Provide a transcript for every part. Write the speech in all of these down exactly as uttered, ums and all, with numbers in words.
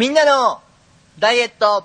みんなのダイエット。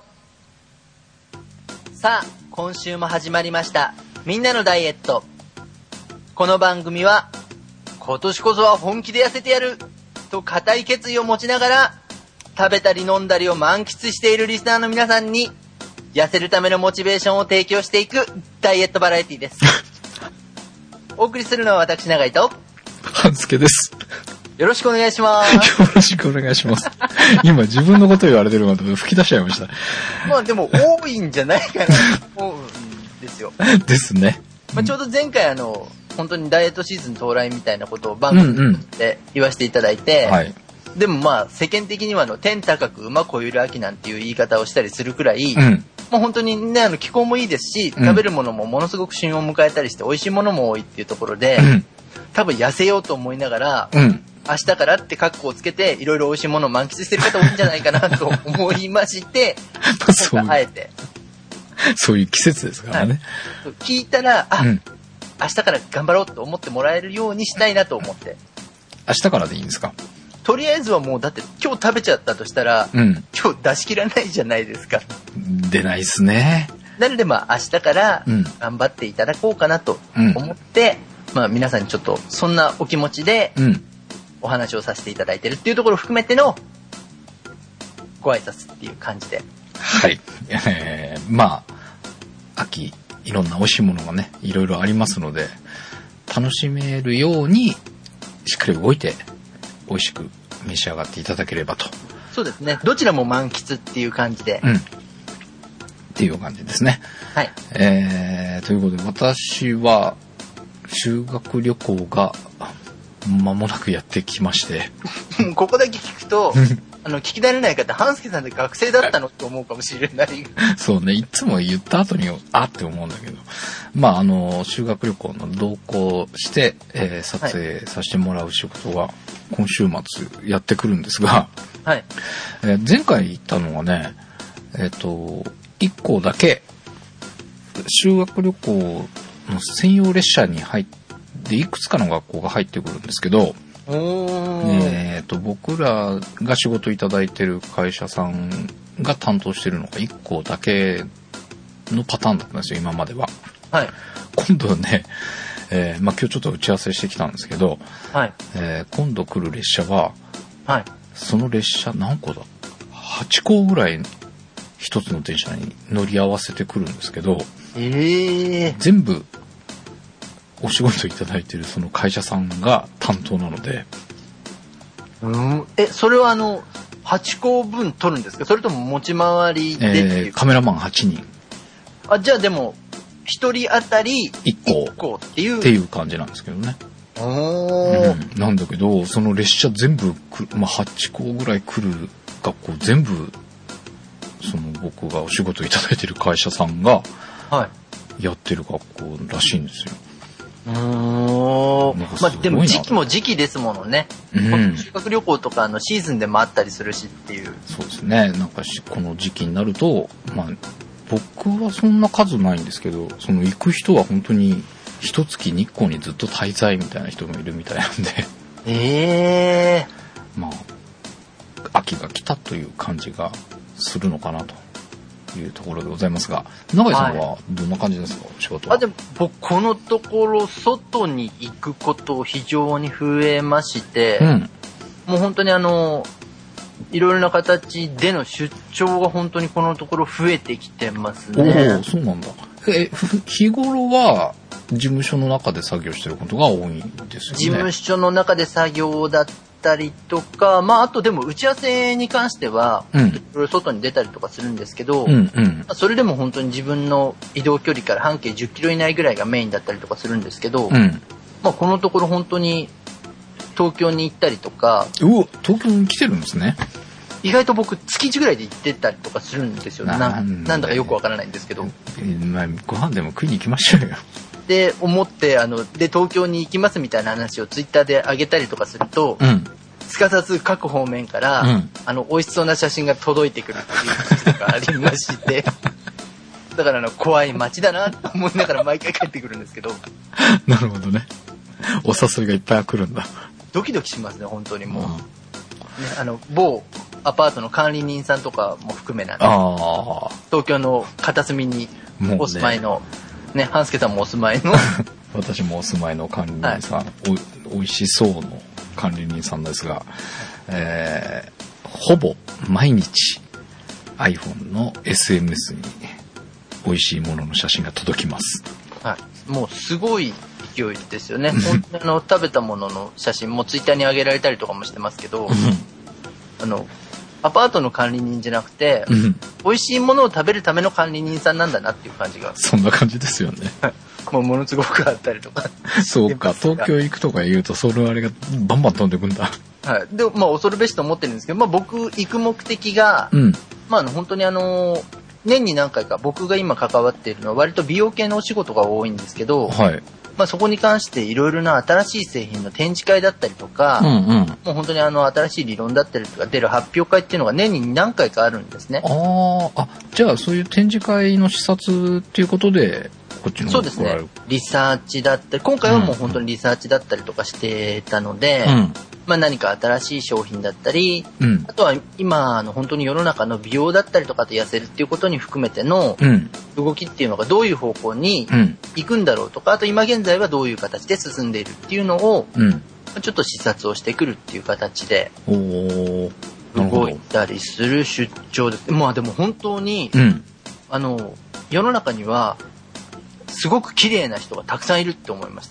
さあ、今週も始まりましたみんなのダイエット。この番組は今年こそは本気で痩せてやると固い決意を持ちながら食べたり飲んだりを満喫しているリスナーの皆さんに痩せるためのモチベーションを提供していくダイエットバラエティです。お送りするのは私永井と半助です。 よろしくお願いします。 よろしくお願いします。今自分のこと言われてるので吹き出しちゃいました。 まあでも多いんじゃないかなと思うんですよ。 ですね。 まあ、ちょうど前回あの本当にダイエットシーズン到来みたいなことを番組で言わせていただいて、うんうんはい、でもまあ世間的にはあの天高く馬こゆる秋なんていう言い方をしたりするくらい、うん、もう本当にねあの気候もいいですし、食べるものもものすごく旬を迎えたりして美味しいものも多いっていうところで、うん、多分痩せようと思いながら、うん明日からって覚悟をつけていろいろ美味しいものを満喫してる方多いんじゃないかなと思いましてそうあえてそういう季節ですからね、 はい、聞いたらあ、うん、明日から頑張ろうと思ってもらえるようにしたいなと思って明日からでいいんですか。 とりあえずはもうだって今日食べちゃったとしたら、うん、今日出し切らないじゃないですか。 出ないですね。 なのでまあ明日から頑張っていただこうかなと思って、うん、まあ皆さんにちょっとそんなお気持ちで、うんお話をさせていただいてるっていうところを含めてのご挨拶っていう感じで。 はい。えー、まあ、秋、いろんな美味しいものがね、いろいろありますので、楽しめるように、しっかり動いて、美味しく召し上がっていただければと。 そうですね。どちらも満喫っていう感じで。 うん。っていう感じですね。 はい。 えー、ということで、私は、修学旅行が、間もなくやってきましてここだけ聞くとあの聞き慣れない方半助さんって学生だったのって思うかもしれないそうねいつも言った後にあって思うんだけどまああの修学旅行の同行して、えー、撮影させてもらう仕事が今週末やってくるんですが、 はいえー、前回行ったのはねえっといっこだけ修学旅行の専用列車に入ってでいくつかの学校が入ってくるんですけど、えー、と僕らが仕事いただいてる会社さんが担当してるのがいっこだけのパターンだったんですよ今までは。 はい、 今度ね、えーまあ、今日ちょっと打ち合わせしてきたんですけど、 はいえー、今度来る列車は、 はい、 その列車何個だはちこぐらい一つの電車に乗り合わせてくるんですけど、 えー、 全部お仕事いただいているその会社さんが担当なので、 うん、えそれはあのはちこぶん取るんですかそれとも持ち回りでっていう、 えー、カメラマンはちにんあじゃあでもひとり当たりいっこっていうっていう感じなんですけどね。 おー、うん、なんだけどその列車全部く、まあ、はちこぐらい来る学校全部その僕がお仕事いただいている会社さんがやってる学校らしいんですよ。 うーんまあでも時期も時期ですものね、うん、修学旅行とかのシーズンでもあったりするしっていう。 そうですねなんかこの時期になるとまあ僕はそんな数ないんですけどその行く人は本当に一月日光にずっと滞在みたいな人もいるみたいなんでええー、まあ秋が来たという感じがするのかなというところでございますが永井さんはどんな感じですか、はい、仕事は。 あでも僕このところ外に行くこと非常に増えまして、うん、もう本当にあのいろいろな形での出張が本当にこのところ増えてきてますね。 おおそうなんだ。え日頃は事務所の中で作業してることが多いんですよね。 事務所の中で作業だったりとか、まああとでも打ち合わせに関しては、うん、いろいろ外に出たりとかするんですけど、うんうん、それでも本当に自分の移動距離から半径じゅっキロ以内ぐらいがメインだったりとかするんですけど、うん、まあこのところ本当に東京に行ったりとか。 うお東京に来てるんですね。 意外と僕月いちぐらいで行ってたりとかするんですよ。な ん, なんだかよくわからないんですけど、 えーまあ、ご飯でも食いに行きましょうよで思ってあので東京に行きますみたいな話をツイッターで上げたりとかすると、うん、すかさず各方面から、うん、あの美味しそうな写真が届いてくるっていうことがありましてだからあの怖い街だなと思いながら毎回帰ってくるんですけどなるほどねお誘いがいっぱい来るんだ。 ドキドキしますね本当にもう、うんね、あの某アパートの管理人さんとかも含めなんで、あ東京の片隅にお住まいの、ね、ね、半助さんもお住まいの私もお住まいの管理人さん、はい、お, おいしそうの管理人さんですが、えー、ほぼ毎日 iPhone の エスエムエス に美味しいものの写真が届きます。 はい、もうすごい勢いですよね。本当にあの食べたものの写真もツイッターに上げられたりとかもしてますけど、あのアパートの管理人じゃなくて、うん、美味しいものを食べるための管理人さんなんだなっていう感じが。 そんな感じですよね。 もうものすごくあったりとか。 そうか、東京行くとか言うとそれあれがバンバン飛んでくんだ。 はい。で、まあ恐るべしと思ってるんですけど、まあ僕行く目的が、うん、まああの本当にあの年に何回か僕が今関わっているのは割と美容系のお仕事が多いんですけど、はい。まあそこに関していろいろな新しい製品の展示会だったりとか、うんうん、もう本当にあの新しい理論だったりとか出る発表会っていうのが年に何回かあるんですね。 ああ、じゃあそういう展示会の視察っていうことでこっちのそうですね。リサーチだったり、今回はもう本当にリサーチだったりとかしてたので、うん、まあ何か新しい商品だったり、うん、あとは今の本当に世の中の美容だったりとかと痩せるっていうことに含めての動きっていうのがどういう方向に行くんだろうとか、あと今現在はどういう形で進んでいるっていうのを、うん、ちょっと視察をしてくるっていう形で動いたりする出張です。まあでも本当に、うん、あの世の中にはすごく綺麗な人がたくさんいるって思います。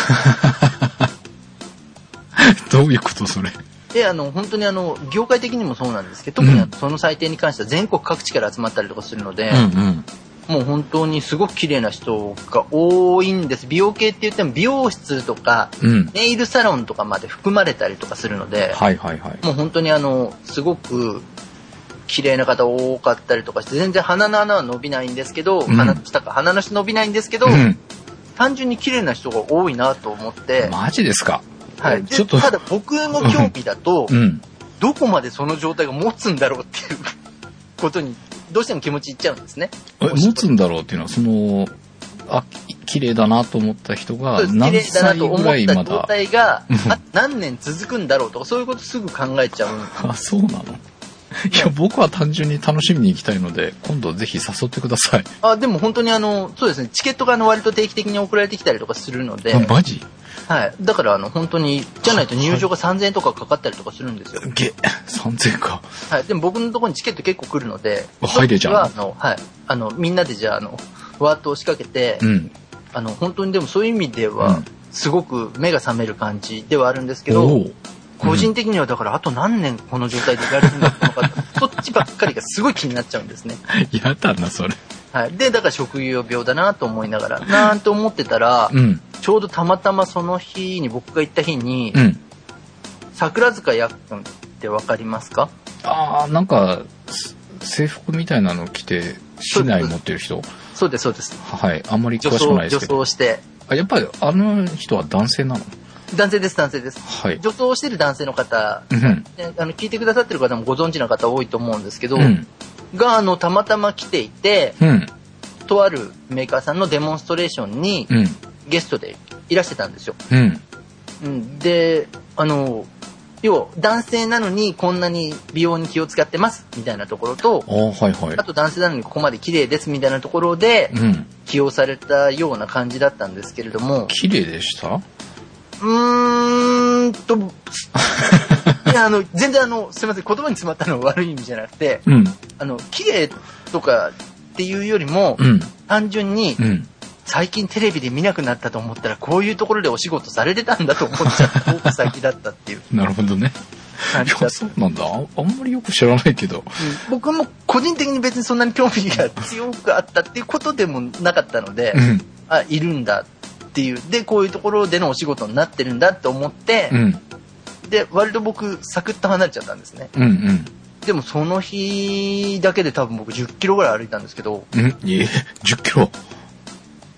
どういうことそれ？ で、あの本当にあの業界的にもそうなんですけど、特にその祭典に関しては全国各地から集まったりとかするので、うんうん、もう本当にすごく綺麗な人が多いんです。美容系って言っても美容室とか、うん、ネイルサロンとかまで含まれたりとかするので、はいはいはい、もう本当にあのすごく綺麗な方多かったりとかして、全然鼻の穴は伸びないんですけど、うん、鼻の下か鼻の下伸びないんですけど、うん、単純に綺麗な人が多いなと思って。 マジですか？ はい。ちょっとただ僕の興味だと、うん、どこまでその状態が持つんだろうっていうことにどうしても気持ちいっちゃうんですね。 え、持つんだろうっていうのはそのあ綺麗だなと思った人が何歳ぐらいまだ状態が何年続くんだろうとかそういうことすぐ考えちゃう。 あ、そうなの？いや、僕は単純に楽しみに行きたいので、今度ぜひ誘ってください。 あ、でも本当にあの、そうですね、チケットがあの割と定期的に送られてきたりとかするので。 あ、マジ？ はい。だからあの、本当に、じゃないと入場がさんぜんえんとかかかったりとかするんですよ。 げ、さんぜんえんか。 はい。でも僕のところにチケット結構来るので。 入れちゃうの？ あの、はい。あの、みんなでじゃあ、あの、ワートを仕掛けて、うん、あの、本当にでもそういう意味では、すごく目が覚める感じではあるんですけど、うん個人的にはだからあと何年この状態でいられるのかそっちばっかりがすごい気になっちゃうんですね。 やだなそれ。 はい。でだから職業病だなと思いながらなんて思ってたら、うん、ちょうどたまたまその日に僕が行った日に、うん、桜塚やっくんってわかりますか？ ああ、なんか制服みたいなの着て市内持ってる人。 そうですそうです。 はい。あんまり詳しくないですけど。 女装して。 あ、やっぱりあの人は男性なの？ 男性です男性です、はい、女装してる男性の方、うん、あの聞いてくださってる方もご存知の方多いと思うんですけど、うん、があのたまたま来ていて、うん、とあるメーカーさんのデモンストレーションに、うん、ゲストでいらしてたんですよ、うんうん、であの要男性なのにこんなに美容に気を使ってますみたいなところとあ,、はいはい、 あと男性なのにここまで綺麗ですみたいなところで、うん、起用されたような感じだったんですけれども。 綺麗でした？ うーんといやあの全然あのすみません言葉に詰まったのは悪い意味じゃなくて、うん、あの綺麗とかっていうよりも、うん、単純に、うん、最近テレビで見なくなったと思ったらこういうところでお仕事されてたんだと思っちゃった方が先だったっていう。 なるほどね。いやそうなんだ。 あ, あんまりよく知らないけど、うん、 僕も個人的に別にそんなに興味が強くあったっていうことでもなかったので、うん、あいるんだっていうでこういうところでのお仕事になってるんだって思って、うん、で割と僕サクッと離れちゃったんですね、うんうん、でもその日だけで多分僕じゅっキロぐらい歩いたんですけど。 んいえじゅっキロ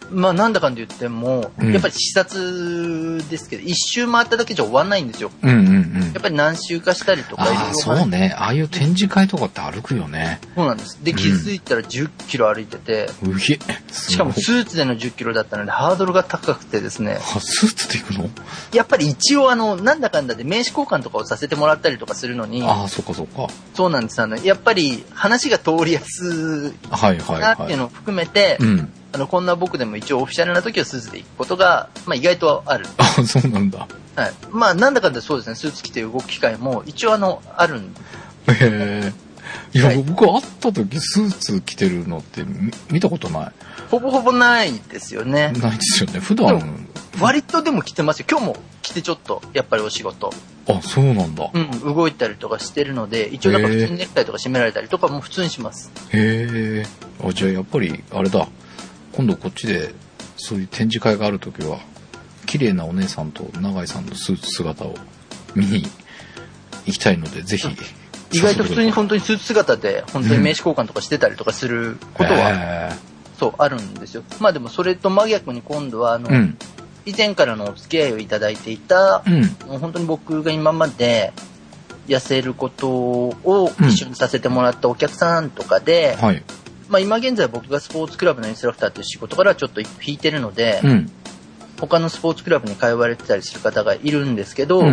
まあなんだかんだ言っても、 うん、 やっぱり視察ですけど、一周回っただけじゃ終わんないんですよ。 うんうんうん。 やっぱり何周かしたりとか、いろいろ。 ああ、そうね。ああいう展示会とかって歩くよね。 そうなんです。で、気づいたらじゅっキロ歩いてて、 うん、うげしかもスーツでのじゅっキロだったので、ハードルが高くてですね。 あ、スーツで行くの？ やっぱり一応あの、なんだかんだで名刺交換とかをさせてもらったりとかするのに、 ああ、そっかそっか。 そうなんです。あの、やっぱり話が通りやすいなっていうのを含めて、はいはいはい、うん、あの、こんな僕でも一応オフィシャルな時はスーツで行くことが、まあ意外とある。 あ、そうなんだ。 はい。まあなんだかんだそうですね、スーツ着て動く機会も一応あの、あるんで。 へえ。いや、はい、僕会った時スーツ着てるのって見たことない。 ほぼほぼないですよね。 ないですよね。普段。 割とでも着てますよ。今日も着てちょっと、やっぱりお仕事。 あ、そうなんだ。 うん、動いたりとかしてるので、一応なんか普通にネクタイとか締められたりとかも普通にします。 へえ。あ、じゃあやっぱり、あれだ。今度こっちで、そういう展示会があるときは、綺麗なお姉さんと永井さんのスーツ姿を見に行きたいので、ぜひ。 意外と普通に本当にスーツ姿で、本当に名刺交換とかしてたりとかすることは、うん、そう、あるんですよ。まあでもそれと真逆に今度は、あの、うん、以前からのお付き合いをいただいていた、うん、もう本当に僕が今まで痩せることを一緒にさせてもらったお客さんとかで、うん、はい、まあ今現在僕がスポーツクラブのインストラクターという仕事からちょっと一歩引いてるので、うん、他のスポーツクラブに通われてたりする方がいるんですけど、うんうん、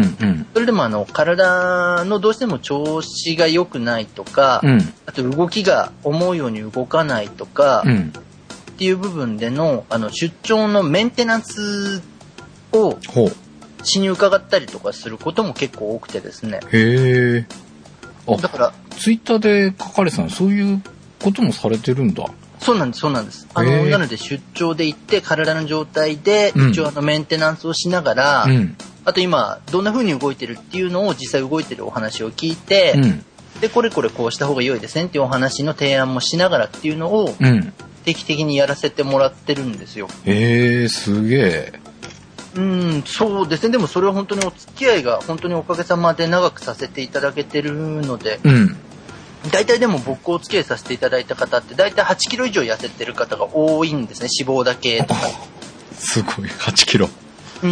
それでもあの体のどうしても調子が良くないとか、うん、あと動きが思うように動かないとか、うん、っていう部分での、あの出張のメンテナンスをしに伺ったりとかすることも結構多くてですね。 へー。あ、 だからツイッターで書かれてたの、そういうこともされてるんだ。 そうなんです、そうなんです。あの、なので出張で行って体の状態で一応あのメンテナンスをしながら、うん、あと今どんな風に動いてるっていうのを実際動いてるお話を聞いて、うん、で、これこれこうした方が良いですねっていうお話の提案もしながらっていうのを定期的にやらせてもらってるんですよ。 へー、すげえ。 うん、そうですね。でもそれは本当にお付き合いが本当におかげさまで長くさせていただけてるので、うん、大体でも僕お付き合いさせていただいた方って大体はちキロ以上痩せてる方が多いんですね。脂肪だけとか。 すごい、はちキロ。 うん、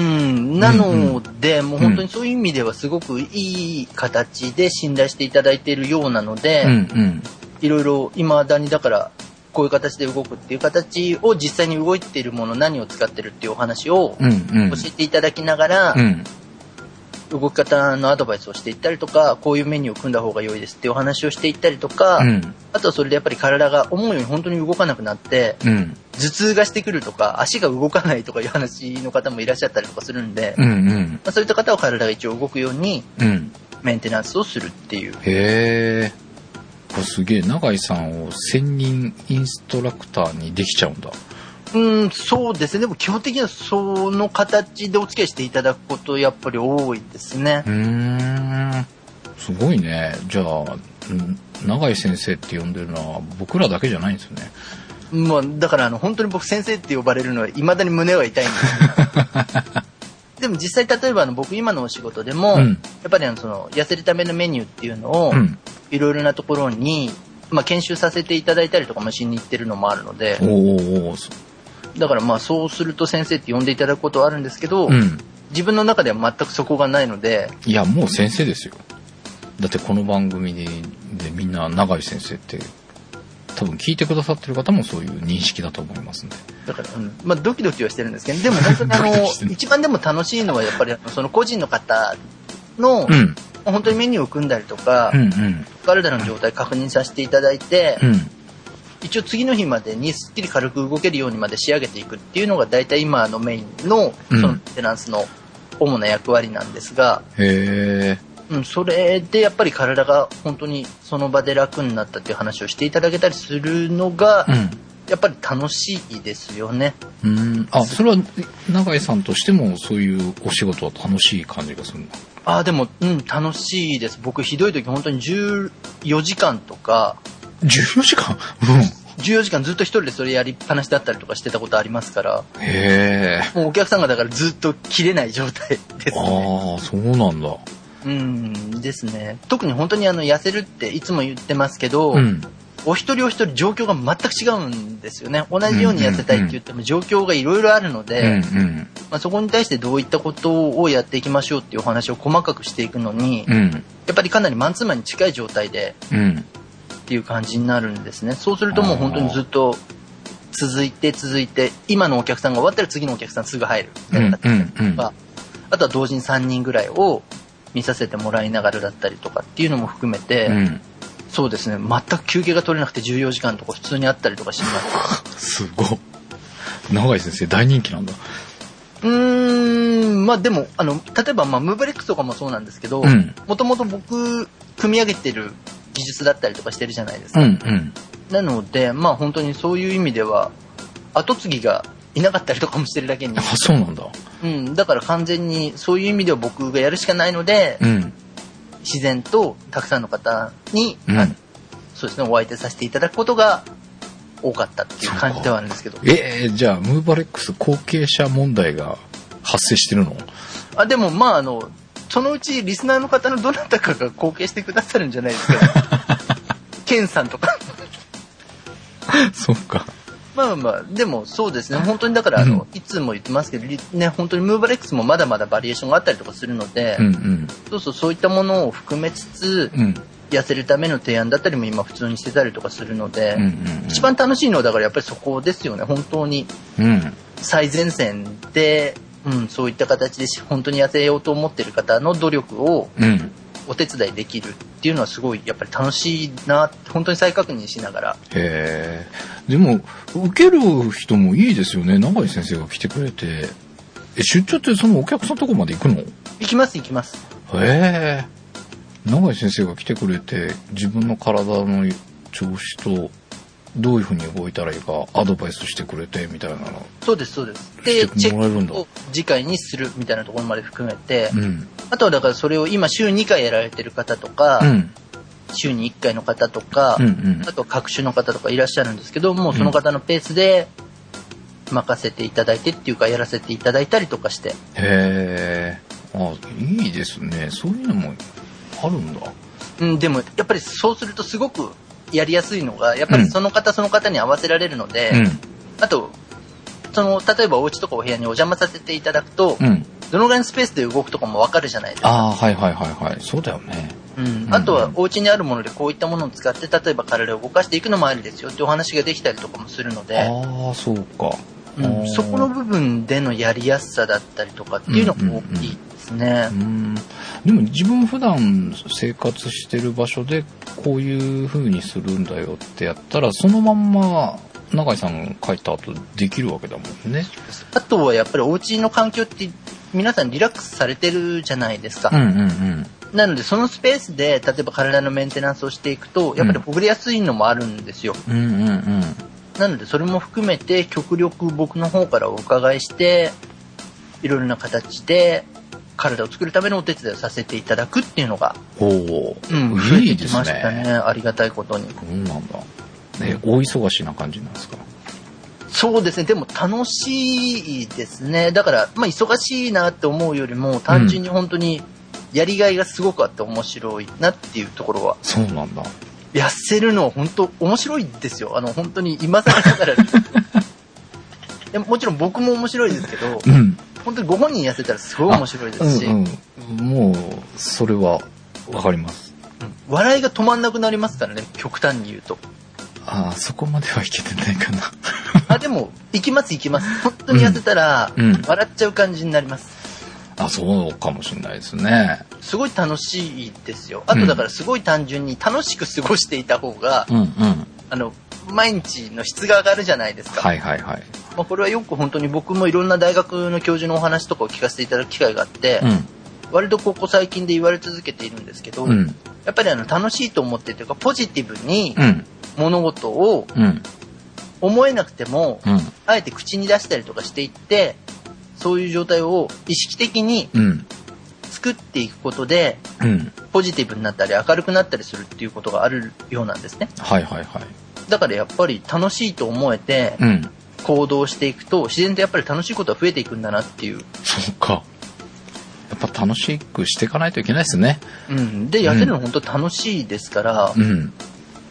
なので、うんうん、もう本当にそういう意味ではすごくいい形で信頼していただいているようなので、うんうん、いろいろ未だにだからこういう形で動くっていう形を実際に動いているもの何を使ってるっていうお話を教えていただきながら、うんうん動き方のアドバイスをしていったりとか、こういうメニューを組んだ方が良いですっていうお話をしていったりとか、うん、あとはそれでやっぱり体が思うように本当に動かなくなって、うん、頭痛がしてくるとか、足が動かないとかいう話の方もいらっしゃったりとかするんで、うんうんまあ、そういった方は体が一応動くように、メンテナンスをするっていう。 へー。すげえ、永井さんを専任インストラクターにできちゃうんだ。 うん、そうですね。でも基本的にはその形でお付き合いしていただくことやっぱり多いですね。 うーん、すごいね。じゃあ、永井先生って呼んでるのは僕らだけじゃないんですよね。 まあ、だからあの本当に僕先生って呼ばれるのは未だに胸は痛いんですでも実際例えばあの僕今のお仕事でも、うん、やっぱりあのその痩せるためのメニューっていうのをいろいろなところに、まあ、研修させていただいたりとかもしに行ってるのもあるので、おーおーだからまあそうすると先生って呼んでいただくことはあるんですけど、うん、自分の中では全くそこがないので。 いやもう先生ですよ。だってこの番組でみんな永井先生って多分聞いてくださってる方もそういう認識だと思いますね。 だから、うんまあ、ドキドキはしてるんですけど、でも本当にあの一番でも楽しいのはやっぱりその個人の方の、うん、本当にメニューを組んだりとか、うんうん、体の状態確認させていただいて、うん一応次の日までにすっきり軽く動けるようにまで仕上げていくっていうのが大体今のメインのそのメンテナンスの主な役割なんですが、うん、へー、うん、それでやっぱり体が本当にその場で楽になったっていう話をしていただけたりするのが、うん、やっぱり楽しいですよね。 うん、あ、それは永井さんとしてもそういうお仕事は楽しい感じがするの？ あ、でも、うん、楽しいです。僕ひどい時本当にじゅうよじかんとかじゅうよじかん、うん、 じゅうよじかんずっと一人でそれやりっぱなしだったりとかしてたことありますから。 へー。 もうお客さんがだからずっと切れない状態ですね。 ああ、そうなんだ。 うんですね。特に本当にあの痩せるっていつも言ってますけど、うん、 お一人お一人状況が全く違うんですよね。同じように痩せたいって言っても状況がいろいろあるので、うんうんまあ、そこに対してどういったことをやっていきましょうっていうお話を細かくしていくのに、うん、やっぱりかなりマンツーマンに近い状態で、うん、っていう感じになるんですね。そうするともう本当にずっと続いて続いて、今のお客さんが終わったら次のお客さんすぐ入るみたいな形とか、うんうんうん、あとは同時にさんにんぐらいを見させてもらいながらだったりとかっていうのも含めて、うんそうですね。全く休憩が取れなくてじゅうよじかんとか普通にあったりとかします。 すごい。永井先生大人気なんだ。 うーん、まあでも、あの、例えばまあムーブレックスとかもそうなんですけど、もともと僕、組み上げてる技術だったりとかしてるじゃないですか。うんうん、なので、まあ本当にそういう意味では、後継ぎがいなかったりとかもしてるだけに。 あ、そうなんだ。 うん、だから完全にそういう意味では僕がやるしかないので、うん自然とたくさんの方に、うん、そうですね、お相手させていただくことが多かったっていう感じではあるんですけど。 えー、じゃあムーバレックス後継者問題が発生してるの？ あでもまああのそのうちリスナーの方のどなたかが後継してくださるんじゃないですか。ケンさんとか。 そうか。 まあまあでもそうですね本当にだからあの、うん、いつも言ってますけどね本当にムーバレックスもまだまだバリエーションがあったりとかするので、うんうん、そうそうそういったものを含めつつ、うん、痩せるための提案だったりも今普通にしてたりとかするので、うんうんうん、一番楽しいのはだからやっぱりそこですよね本当に、うん、最前線で、うん、そういった形で本当に痩せようと思ってる方の努力を、うんお手伝いできるっていうのはすごいやっぱり楽しいな本当に再確認しながら。 へえ。でも受ける人もいいですよね。永井先生が来てくれてえ出張ってそのお客さんとこまで行くの？ 行きます行きます。 へえ。永井先生が来てくれて自分の体の調子とどういうふうに動いたらいいかアドバイスしてくれてみたいなの。 そうですそうです。でチェックを次回にするみたいなところまで含めて、うん、あとはだからそれを今週にかいやられてる方とか、うん、週にいっかいの方とか、うんうん、あとは各種の方とかいらっしゃるんですけどもうその方のペースで任せていただいてっていうかやらせていただいたりとかして。 へーあいいですね。そういうのもあるんだ。 うん、でもやっぱりそうするとすごくやりやすいのがやっぱりその方、うん、その方に合わせられるので、うん、あとその例えばお家とかお部屋にお邪魔させていただくと、うん、どのぐらいのスペースで動くとかも分かるじゃないですか。 あはいはいはいはいそうだよね、 うんうんうん、あとはお家にあるものでこういったものを使って例えば体を動かしていくのもありですよってお話ができたりとかもするのでああそうか、 うん、そこの部分でのやりやすさだったりとかっていうのが大きいですね、うんうんうん、 でも自分普段生活してる場所でこういう風にするんだよってやったらそのまんま永井さんが帰った後できるわけだもんね。 あとはやっぱりお家の環境って皆さんリラックスされてるじゃないですか、うんうんうん、なのでそのスペースで例えば体のメンテナンスをしていくとやっぱりほぐれやすいのもあるんですよ、うんうんうん、なのでそれも含めて極力僕の方からお伺いしていろいろな形で体を作るためのお手伝いをさせていただくっていうのがお、うん、増えてきましたね。ありがたいことに。 そうなんだ、ね、大忙しな感じなんですか？ そうですね。でも楽しいですね。だから、まあ、忙しいなって思うよりも単純に本当にやりがいがすごくあって面白いなっていうところは、うん、 そうなんだ。 痩せるのは本当面白いですよ。あの本当に今更ながらでももちろん僕も面白いですけど、うん、本当にご本人痩せたらすごい面白いですし、うんうん、もうそれはわかります、 うん、笑いが止まんなくなりますからね極端に言うと。 ああそこまではいけてないかなあでも行きます行きます。本当に痩せたら、うん、笑っちゃう感じになります。 あそうかもしれないですね。すごい楽しいですよ。あとだからすごい単純に楽しく過ごしていた方が、うんうん、あの毎日の質が上がるじゃないですか。 はいはいはい。 まあ、これはよく本当に僕もいろんな大学の教授のお話とかを聞かせていただく機会があって、うん、割とここ最近で言われ続けているんですけど、うん、やっぱりあの楽しいと思ってというかポジティブに物事を思えなくても、うん、あえて口に出したりとかしていってそういう状態を意識的に作っていくことで、うん、ポジティブになったり明るくなったりするっていうことがあるようなんですね。 はいはいはい。 だからやっぱり楽しいと思えて行動していくと自然とやっぱり楽しいことが増えていくんだなっていう。 そうか。やっぱ楽しくしていかないといけないですね。 うん。で痩せるの本当楽しいですから、うん、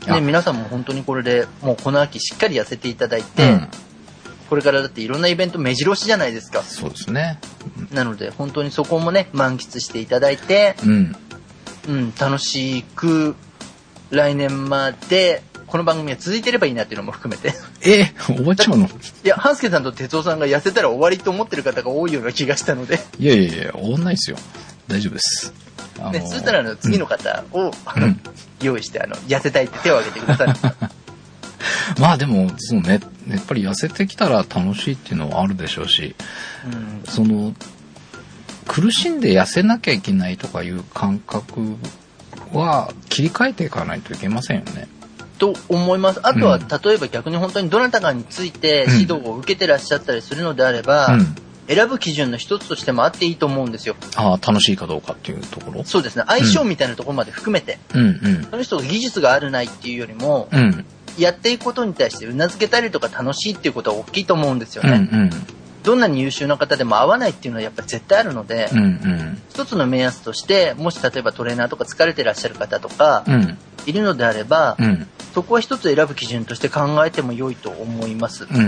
で皆さんも本当にこれでもうこの秋しっかり痩せていただいて、うん、これからだっていろんなイベント目白押しじゃないですか。 そうですね、 うん、なので本当にそこもね満喫していただいて、うんうん、楽しく来年までこの番組が続いてればいいなっていうのも含めて。 えー、終わっちゃうの？いや、半助さんと哲夫さんが痩せたら終わりと思ってる方が多いような気がしたので。 いやいやいや、終わんないですよ。大丈夫です。 あのー、ね、そしたらあの次の方を、うん、用意してあの痩せたいって手を挙げてください。 まあでもそうね、やっぱり痩せてきたら楽しいっていうのはあるでしょうし、うん、その苦しんで痩せなきゃいけないとかいう感覚は切り替えていかないといけませんよね。 と思います。あとは、うん、例えば逆に本当にどなたかについて指導を受けてらっしゃったりするのであれば、うん、選ぶ基準の一つとしてもあっていいと思うんですよ。 ああ、楽しいかどうかっていうところ。 そうですね。相性みたいなところまで含めて、うんうん、その人が技術があるないっていうよりも、うん、やっていくことに対してうなずけたりとか楽しいっていうことは大きいと思うんですよね。うんうん、どんなに優秀な方でも合わないっていうのはやっぱり絶対あるので、うんうん、一つの目安としてもし例えばトレーナーとか疲れてらっしゃる方とか、うん、いるのであれば、うん、そこは一つ選ぶ基準として考えても良いと思います。うんうん、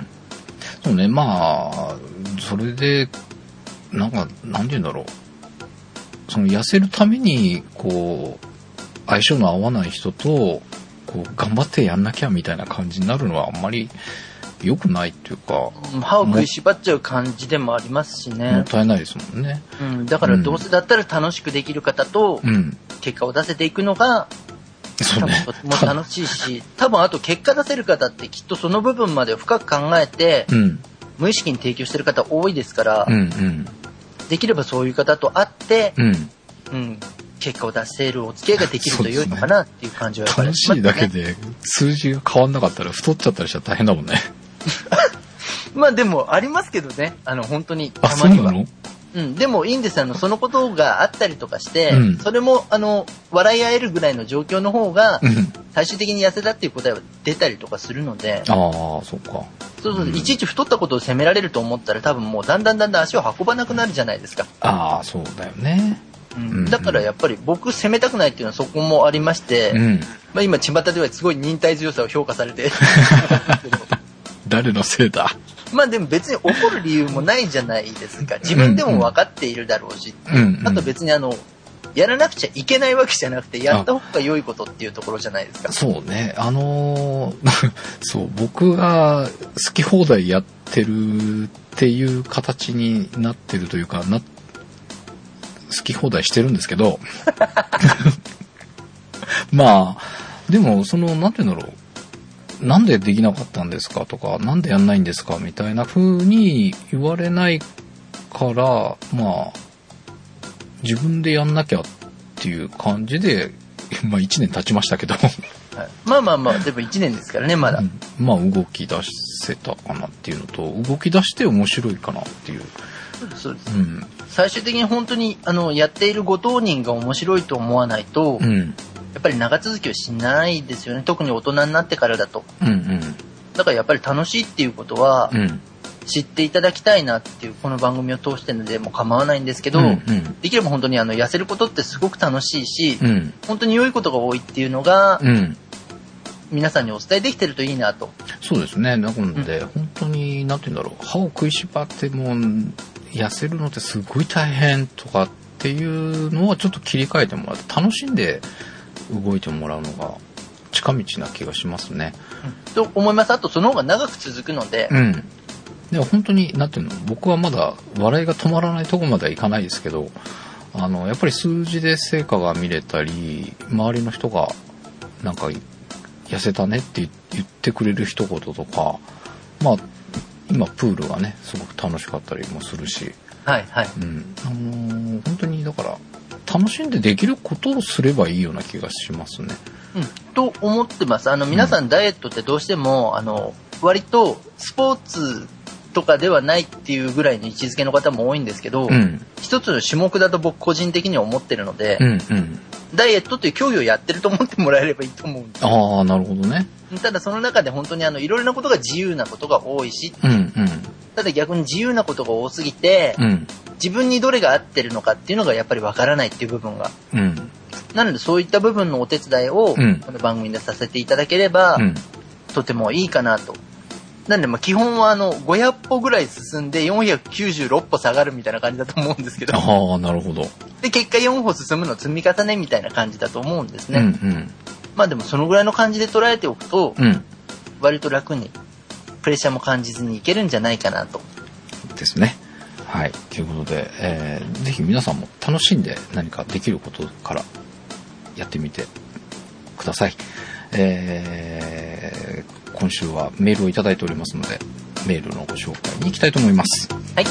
そうね、まあそれでなんかなんて言うんだろう、その痩せるためにこう相性の合わない人とこう頑張ってやんなきゃみたいな感じになるのはあんまり良くないっていうか、 歯を食いしばっちゃう感じでもありますしね。 もったいないですもんね。 うん、だからどうせだったら楽しくできる方と結果を出せていくのが、うん、そうね、とても楽しいし、多分あと結果出せる方ってきっとその部分まで深く考えて、うん、無意識に提供してる方多いですから、うんうん、できればそういう方と会って、うんうん、結果を出せるお付き合いができると良いのかなっていう感じはやっぱりしますね。 楽しいだけで数字が変わんなかったら太っちゃったりしたら大変だもんね。 まあでもありますけどね、あの本当にたまには。 あ、そうなの？ うん、でもいいんです。あのそのことがあったりとかして、うん、それもあの笑い合えるぐらいの状況の方が、うん、最終的に痩せたっていう答えは出たりとかするので。 ああ、そうか。 そうそう、うん、いちいち太ったことを責められると思ったら多分もうだんだんだんだん足を運ばなくなるじゃないですか。 ああ、そうだよね。 うん、だからやっぱり僕責めたくないっていうのはそこもありまして、うん、まあ、今巷ではすごい忍耐強さを評価されて誰のせいだ。 まあでも別に怒る理由もないじゃないですか。自分でも分かっているだろうし、うんうん、あと別にあのやらなくちゃいけないわけじゃなくてやった方が良いことっていうところじゃないですか。 そうね、あのー、そう僕が好き放題やってるっていう形になってるというかな、好き放題してるんですけどまあでもそのなんていうんだろう、なんでできなかったんですかとか、なんでやんないんですかみたいな風に言われないから、まあ自分でやんなきゃっていう感じで、まあいちねん経ちましたけど、はい、 まあまあまあでもいちねんですからねまだ、うん、 まあ動き出せたかなっていうのと、動き出して面白いかなっていう。 そうですそうです、うん、最終的に本当にあのやっているご当人が面白いと思わないと、うん、やっぱり長続きをしないですよね。特に大人になってからだと、うんうん、だからやっぱり楽しいっていうことは、うん、知っていただきたいなっていう、この番組を通してのでも構わないんですけど、うんうん、できれば本当にあの痩せることってすごく楽しいし、うん、本当に良いことが多いっていうのが、うん、皆さんにお伝えできてるといいなと。 そうですね。なので、うん、本当になんて言うんだろう、歯を食いしばっても痩せるのってすごい大変とかっていうのはちょっと切り替えてもらって楽しんで動いてもらうのが近道な気がしますね、 うん、と思います。あとその方が長く続くので、うん、 でも本当になんていうの、僕はまだ笑いが止まらないとこまではいかないですけど、あのやっぱり数字で成果が見れたり、周りの人がなんか痩せたねって言ってくれる一言とか、まあ今プールがねすごく楽しかったりもするし、はいはい、うん、あのー、本当にだから楽しんでできることをすればいいような気がしますね。 うん、と思ってます。あの皆さんダイエットってどうしても、うん、あの割とスポーツとかではないっていうぐらいの位置づけの方も多いんですけど、うん、一つの種目だと僕個人的には思ってるので、うんうん、ダイエットという競技をやってると思ってもらえればいいと思うんですよ。 ああ、なるほどね。 ただその中で本当にあのいろいろなことが自由なことが多いし、うんうん、ただ逆に自由なことが多すぎて、うん、自分にどれが合ってるのかっていうのがやっぱりわからないっていう部分がなのでそういった部分のお手伝いを、この番組でさせていただければ、うん、とてもいいかなと。なので、まあ、基本はあの、ごひゃっぽぐらい進んでよんひゃくきゅうじゅうろっぽ下がるみたいな感じだと思うんですけど。 ああ、なるほど。 で、結果よんほ進むの積み重ねみたいな感じだと思うんですね。うんうん、まあでもそのぐらいの感じで捉えておくと、うん、割と楽に、プレッシャーも感じずにいけるんじゃないかなと。 ですね。はい。ということで、えー、ぜひ皆さんも楽しんで何かできることからやってみてください。えー今週はメールをいただいておりますので、メールのご紹介に行きたいと思います。 はい。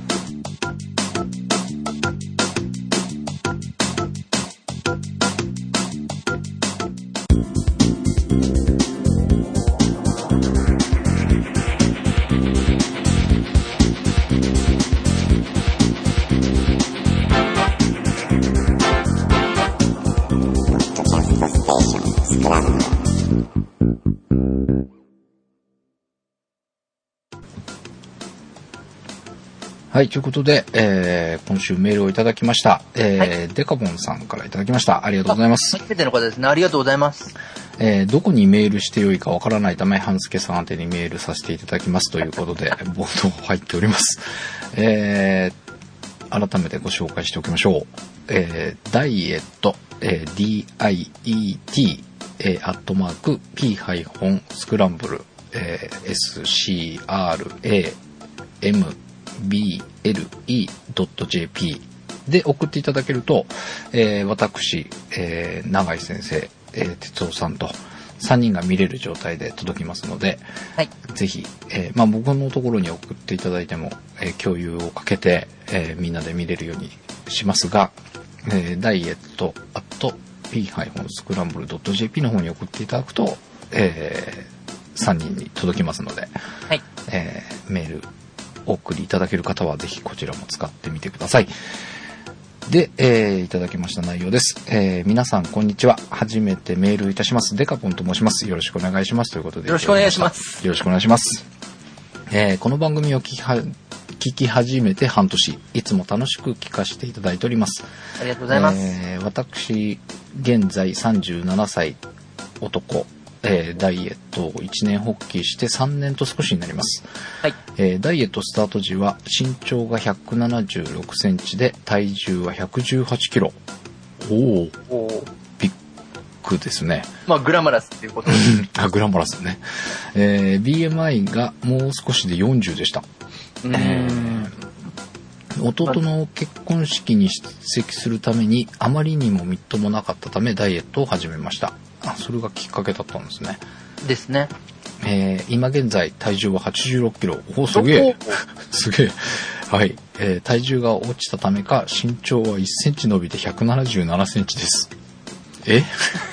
はい、ということで、えー、今週メールをいただきました。えーはい、デカボンさんからいただきました。ありがとうございます。 初めての方ですね。ありがとうございます。 えー、どこにメールしてよいかわからないため、半助さん宛てにメールさせていただきますということで、冒頭入っております。えー、改めてご紹介しておきましょう。えー、ダイエット、えー、ディーアイイーティー、えー、アットマーク、P ハイフン、スクランブル、えー、エスシーアールエーエムビーエルイードットジェーピー で送っていただけると、えー、私、えー、永井先生、えー、哲夫さんとさんにんが見れる状態で届きますので、はい、ぜひ、えーまあ、僕のところに送っていただいても、えー、共有をかけて、えー、みんなで見れるようにしますが、えー、ダイエットアット ピーハイフンスクランブルドットジェーピー の方に送っていただくと、えー、さんにんに届きますので、はい、えー、メールお送りいただける方はぜひこちらも使ってみてください。で、えー、いただきました内容です。えー、皆さんこんにちは。初めてメールいたします。デカポンと申します。よろしくお願いしますということで。 よろしくお願いします。 よろしくお願いします。えー、この番組を聞きは聞き始めて半年、いつも楽しく聞かせていただいております。 ありがとうございます。 えー、私現在さんじゅうななさい男。えー、ダイエットをいちねん発起してさんねんと少しになります、はいえー、ダイエットスタート時は身長がひゃくななじゅうろくセンチで体重はひゃくじゅうはちキロ。おおビッグですね。 まあグラマラスっていうことですあグラマラスね、えー、ビーエムアイ がもう少しでよんじゅうでした。うーん、えー、弟の結婚式に出席するためにあまりにもみっともなかったためダイエットを始めました。あ、それがきっかけだったんですね。 ですね。 えー、今現在体重ははちじゅうろっキロ。お、すげえ。すげえ。はい、えー。体重が落ちたためか身長はいっセンチ伸びてひゃくななじゅうななセンチです。え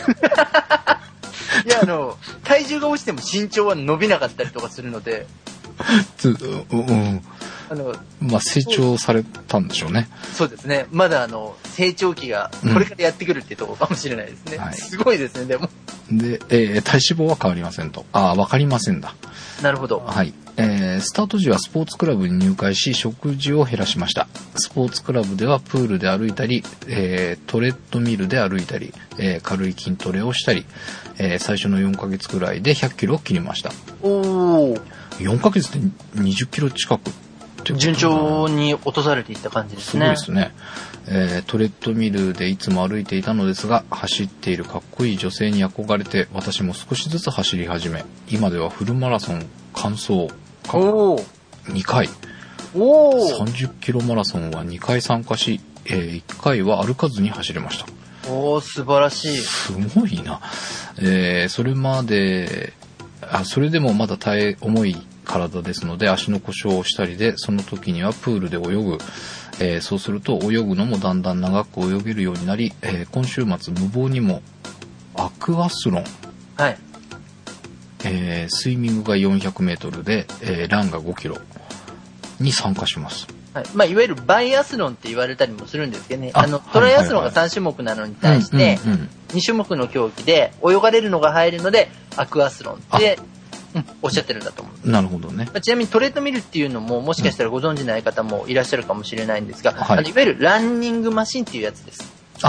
いや、あの、体重が落ちても身長は伸びなかったりとかするので。 つうん。あのまあ成長されたんでしょうね。 そうですね。まだあの成長期がこれからやってくるっていうところかもしれないですね。うんはい、すごいですね。でも。 で、えー、体脂肪は変わりませんと。ああ、わかりませんだ。 なるほど。 はい。えー、スタート時はスポーツクラブに入会し食事を減らしました。スポーツクラブではプールで歩いたり、えー、トレッドミルで歩いたり、えー、軽い筋トレをしたり、えー、最初のよんかげつくらいでひゃっキロを切りました。おー。よんかげつでにじゅっキロ近く。 順調に落とされていった感じですね。 そうですね、えー、トレッドミルでいつも歩いていたのですが走っているかっこいい女性に憧れて私も少しずつ走り始め今ではフルマラソン完走にかいおさんじゅっキロマラソンはにかい参加し、えー、いっかいは歩かずに走れました。 おー素晴らしい。 すごいな、えー、それまであそれでもまだ耐え重い体ですので足の故障をしたりでその時にはプールで泳ぐ、えー、そうすると泳ぐのもだんだん長く泳げるようになり、えー、今週末無謀にもアクアスロン、はいえー、スイミングがよんひゃくメートルで、えー、ランがごキロに参加します、 はいまあ、いわゆるバイアスロンって言われたりもするんですけどねあのトライアスロンがさん種目なのに対してに種目の競技で泳がれるのが入るのでアクアスロンってうん、おっしゃってるんだと思う。 なるほどね。 ちなみにトレッドミルっていうのももしかしたらご存知ない方もいらっしゃるかもしれないんですが、うん、あのいわゆるランニングマシンっていうやつです。 あ、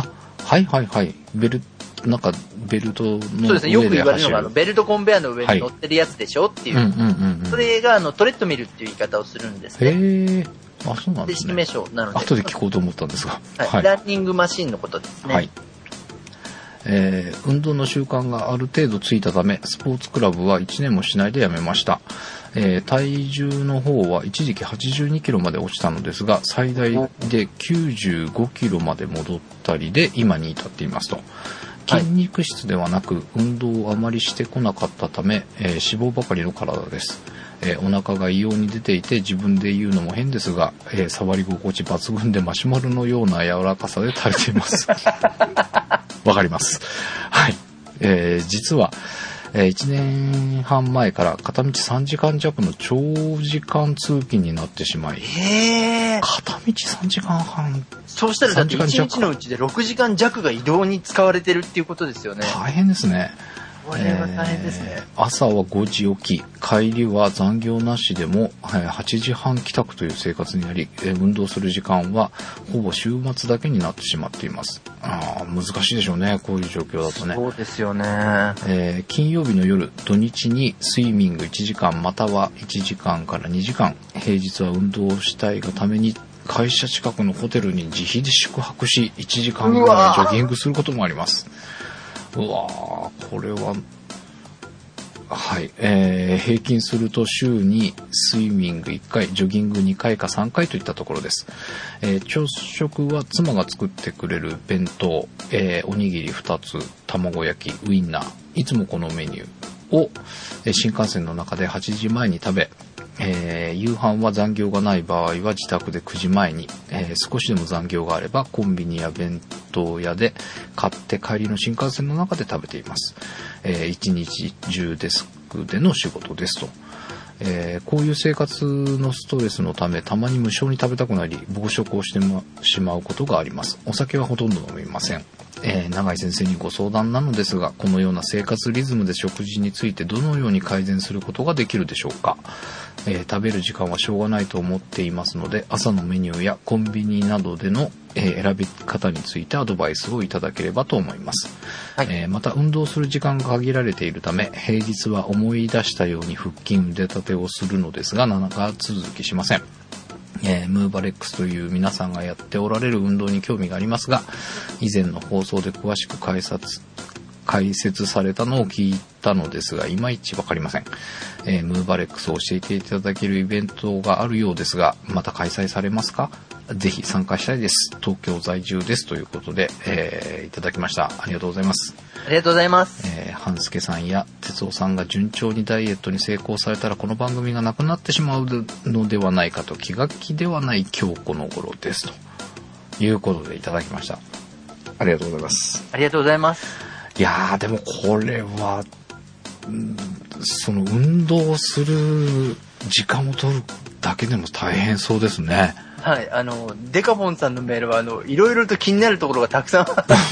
はいはいはい。ベル、なんか、ベルトの上で走る。 そうですね。よく言われるのが、あの、ベルトコンベアの上に乗ってるやつでしょっていう。はい、うんうんうんうん、それが、あの、トレッドミルっていう言い方をするんですね。 へー。あ、そうなんですね。 正式名称なので。 後で聞こうと思ったんですが。 はい。はい、ランニングマシンのことですね。はい。 えー、運動の習慣がある程度ついたため、スポーツクラブはいちねんもしないでやめました。えー、体重の方は一時期はちじゅうにキロまで落ちたのですが、最大できゅうじゅうごキロまで戻ったりで今に至っていますと。筋肉質ではなく運動をあまりしてこなかったため、えー、脂肪ばかりの体です。えー、お腹が異様に出ていて自分で言うのも変ですが、えー、触り心地抜群でマシュマロのような柔らかさで垂れています。わかります。はい。えー、実は、えー、いちねんはん前から片道さんじかん弱の長時間通勤になってしまい、 へー、 片道さんじかんはん。 そうしたらだっていちにちのうちでろくじかん弱が移動に使われてるっていうことですよね。 大変ですね。 これは大変ですね。 えー、朝はごじ起き、帰りは残業なしでもはちじはん帰宅という生活になり、運動する時間はほぼ週末だけになってしまっています。あ、難しいでしょうね、こういう状況だとね。 そうですよね。 えー、金曜日の夜、土日にスイミングいちじかんまたはいちじかんからにじかん、平日は運動をしたいがために会社近くのホテルに自費で宿泊しいちじかんぐらいジョギングすることもあります。うわー、これは、はい、えー、平均すると週にスイミングいっかい、ジョギングにかいかさんかいといったところです。えー、朝食は妻が作ってくれる弁当、えー、おにぎりふたつ、卵焼き、ウインナー、いつもこのメニューを、えー、新幹線の中ではちじまえに食べ、えー、夕飯は残業がない場合は自宅でくじまえに、えー、少しでも残業があればコンビニや弁当屋で買って帰りの新幹線の中で食べています。えー、一日中デスクでの仕事ですと。えー、こういう生活のストレスのためたまに無性に食べたくなり暴食をしてしまうことがあります。お酒はほとんど飲みません。えー、永井先生にご相談なのですが、このような生活リズムで食事についてどのように改善することができるでしょうか。えー、食べる時間はしょうがないと思っていますので、朝のメニューやコンビニなどでの、えー、選び方についてアドバイスをいただければと思います。はい、えー、また運動する時間が限られているため、平日は思い出したように腹筋腕立てをするのですが長続きしません。えー、ムーバレックスという皆さんがやっておられる運動に興味がありますが、以前の放送で詳しく解説解説されたのを聞いたのですが、いまいちわかりません。えー、ムーバレックスを教えていただけるイベントがあるようですが、また開催されますか？ぜひ参加したいです。東京在住ですということで、えー、いただきました。ありがとうございます。 ありがとうございます。 えー、半助さんや哲夫さんが順調にダイエットに成功されたらこの番組がなくなってしまうのではないかと気が気ではない今日この頃ですということでいただきました。ありがとうございます。 ありがとうございます。 いやーでもこれは、うん、その運動する時間を取るだけでも大変そうですね。 はい、あのデカボンさんのメールはあのいろいろと気になるところがたくさん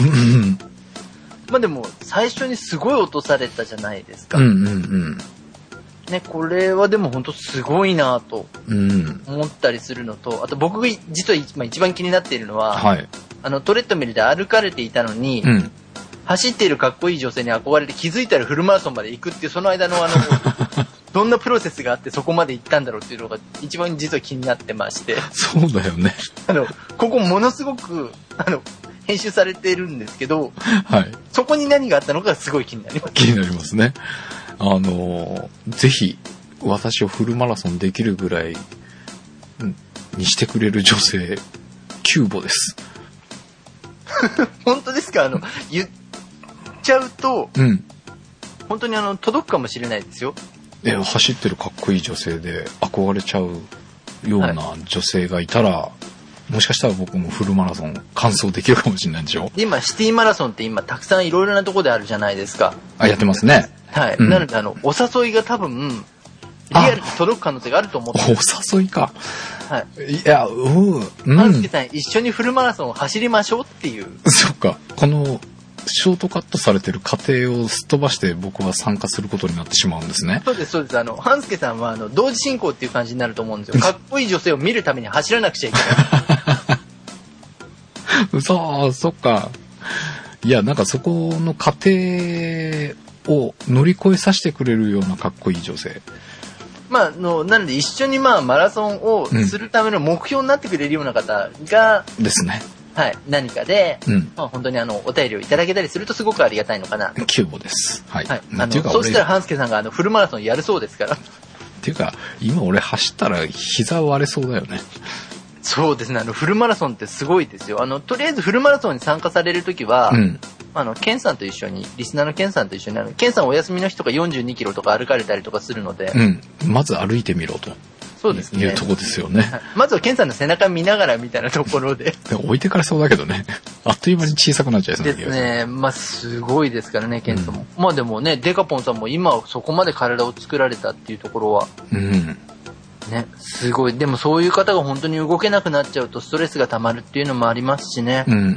まあでも最初にすごい落とされたじゃないですか。 うんうんうん。 ね、これはでも本当すごいなと思ったりするのと、あと僕が実は今一番気になっているのは、はい、あのトレッドミルで歩かれていたのに、うん、走っているかっこいい女性に憧れて気づいたらフルマラソンまで行くっていうその間のあのどんなプロセスがあってそこまで行ったんだろうっていうのが一番実は気になってまして。 そうだよね。 あのここものすごくあの編集されているんですけど、はい、そこに何があったのかすごい気になります。 気になりますね。あのぜひ私をフルマラソンできるぐらいにしてくれる女性キューボです。 本当ですか？あの言っちゃうと、うん、本当にあの届くかもしれないですよ。 え走ってるかっこいい女性で憧れちゃうような女性がいたら、はい、もしかしたら僕もフルマラソン完走できるかもしれないんでしょ。 今シティマラソンって今たくさんいろいろなところであるじゃないですか。 あ、やってますね。 はい、うん、なのであのお誘いが多分リアルに届く可能性があると思って。 お誘いか。 はい。 いや、うん。 半助さん一緒にフルマラソンを走りましょうっていう。 そっか。このショートカットされてる過程をすっ飛ばして僕は参加することになってしまうんですね。 そうですそうです。あの半助さんはあの同時進行っていう感じになると思うんですよ。かっこいい女性を見るために走らなくちゃいけない。 嘘、そっか。 いや、なんかそこの過程を乗り越えさせてくれるようなかっこいい女性。 まあ、の、なので一緒にまあ、マラソンをするための目標になってくれるような方が、 うん、ですね。 はい、何かで、 うん、 まあ本当にあの、お便りをいただけたりするとすごくありがたいのかな。 キューボです。はい。 はい。あの、そうしたら半助さんがあの、フルマラソンやるそうですから。 っていうか、今俺走ったら膝割れそうだよね。 そうですね。あの、フルマラソンってすごいですよ。あの、とりあえずフルマラソンに参加されるときは、うん、あの、ケンさんと一緒に、リスナーのケンさんと一緒になる。ケンさんお休みの日とかよんじゅうにキロとか歩かれたりとかするので。 うん。まず歩いてみろと。 そうですね。 いうとこですよね。 まずはケンさんの背中見ながらみたいなところで。 で置いてかれそうだけどね。あっという間に小さくなっちゃいそうですね。まあ、すごいですからね、ケンさんも。うん、まあでもね、デカポンさんも今そこまで体を作られたっていうところは。 うん。 ね、すごい。でもそういう方が本当に動けなくなっちゃうとストレスが溜まるっていうのもありますしね。 うんうん。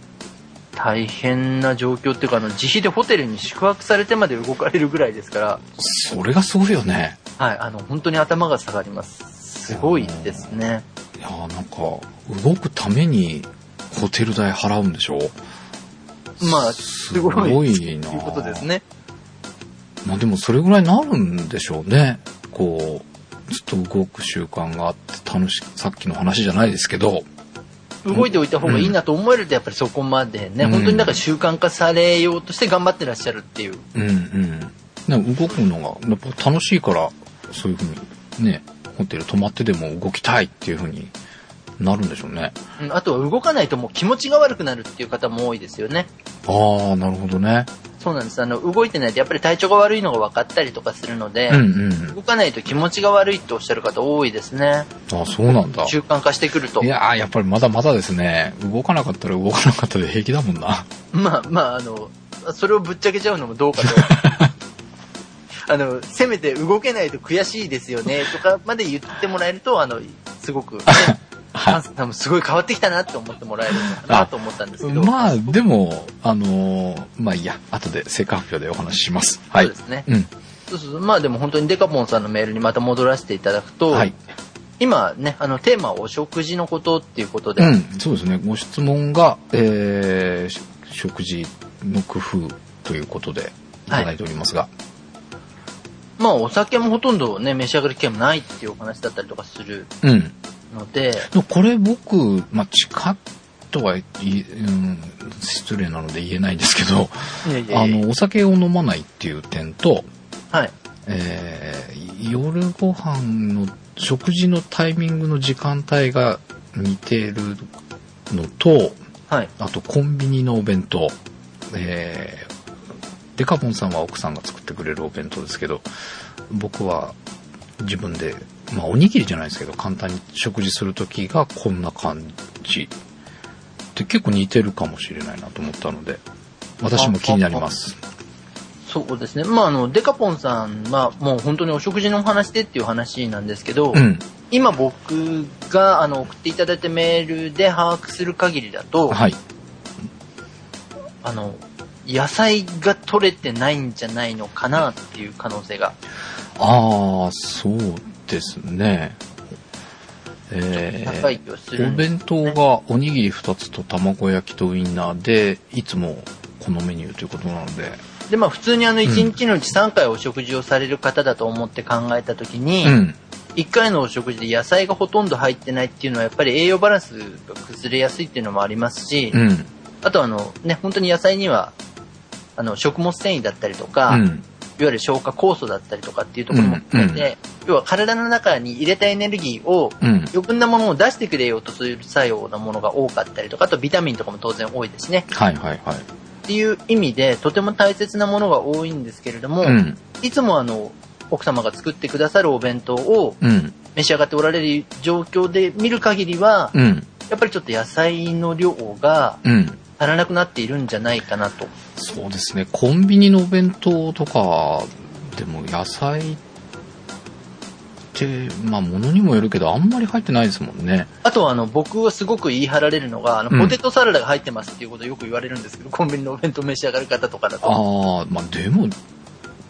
大変な状況っていうか、あの、自費でホテルに宿泊されてまで動かれるぐらいですから。 それがすごいよね。 はい、あの、本当に頭が下がります。すごいですね。 いやー、なんか、動くためにホテル代払うんでしょ？ まあ、すごい。 すごいな。 ということですね。 まあでもそれぐらいになるんでしょうね。こう、ずっと動く習慣があって楽しい、さっきの話じゃないですけど。 動いておいた方がいいなと思えるとやっぱりそこまでね、うん、本当にだから習慣化されようとして頑張ってらっしゃるっていう。 うんうん。ね、動くのがやっぱ楽しいからそういうふうにね、ホテル泊まってでも動きたいっていうふうになるんでしょうね。 うん、あとは動かないともう気持ちが悪くなるっていう方も多いですよね。 ああ、なるほどね。 そうなんです。あの、動いてないとやっぱり体調が悪いのが分かったりとかするので、うんうん、動かないと気持ちが悪いっておっしゃる方多いですね。 ああ、そうなんだ。 習慣化してくると。 いやー、やっぱりまだまだですね。動かなかったら動かなかったで平気だもんな。 まあまあ、あの、それをぶっちゃけちゃうのもどうかと。あの、せめて動けないと悔しいですよね、とかまで言ってもらえると、あの、すごく、ね、ハンスさんもすごい変わってきたなって思ってもらえるのかなと思ったんですけど。 まあ、でも、あのー、まあいいや、後で成果発表でお話しします。はい。 そうですね。うん。そうそう。まあでも本当にデカポンさんのメールにまた戻らせていただくと、はい。今ね、あの、テーマはお食事のことっていうことで。 うん、そうですね。ご質問が、えー、食事の工夫ということでいただいておりますが。はい、 まあ、お酒もほとんどね、召し上がる機会もないっていうお話だったりとかするので。 うん、これ僕、まあ、近とは言、うん、失礼なので言えないんですけど、いやいやいやあの、お酒を飲まないっていう点と、 はい。 えー、夜ご飯の食事のタイミングの時間帯が似てるのと、 はい。 あとコンビニのお弁当、えー、デカポンさんは奥さんが作ってくれるお弁当ですけど、僕は自分で、まあおにぎりじゃないですけど、簡単に食事するときがこんな感じで結構似てるかもしれないなと思ったので、私も気になります。 そうですね。まあ、あの、デカポンさんはもう本当にお食事のお話でっていう話なんですけど、うん、今僕があの送っていただいたメールで把握する限りだと、はい、あの、野菜が取れてないんじゃないのかなっていう可能性が。 ああ、そうですね。えー、 高い気はするお弁当がおにぎりふたつと卵焼きとウインナーで、いつもこのメニューということなので、 で、まあ普通にあのいちにちのうちさんかいお食事をされる方だと思って考えたときに、うん、いっかいのお食事で野菜がほとんど入ってないっていうのはやっぱり栄養バランスが崩れやすいっていうのもありますし、うん、あとあのね、本当に野菜にはあの食物繊維だったりとか、うん、いわゆる消化酵素だったりとかっていうところも含めて、うん、要は体の中に入れたエネルギーを、うん、余分なものを出してくれようとする作用なものが多かったりとか、あとビタミンとかも当然多いですね。 はいはいはい。 っていう意味でとても大切なものが多いんですけれども、うん、いつもあの奥様が作ってくださるお弁当を召し上がっておられる状況で見る限りは、うん、やっぱりちょっと野菜の量が足らなくなっているんじゃないかなと。 そうですね。コンビニのお弁当とかでも野菜ってまあ物にもよるけどあんまり入ってないですもんね。 あとはあの僕はすごく言い張られるのがあの、うん、ポテトサラダが入ってますっていうことをよく言われるんですけど、コンビニのお弁当召し上がる方とかだと。 ああ、まあでも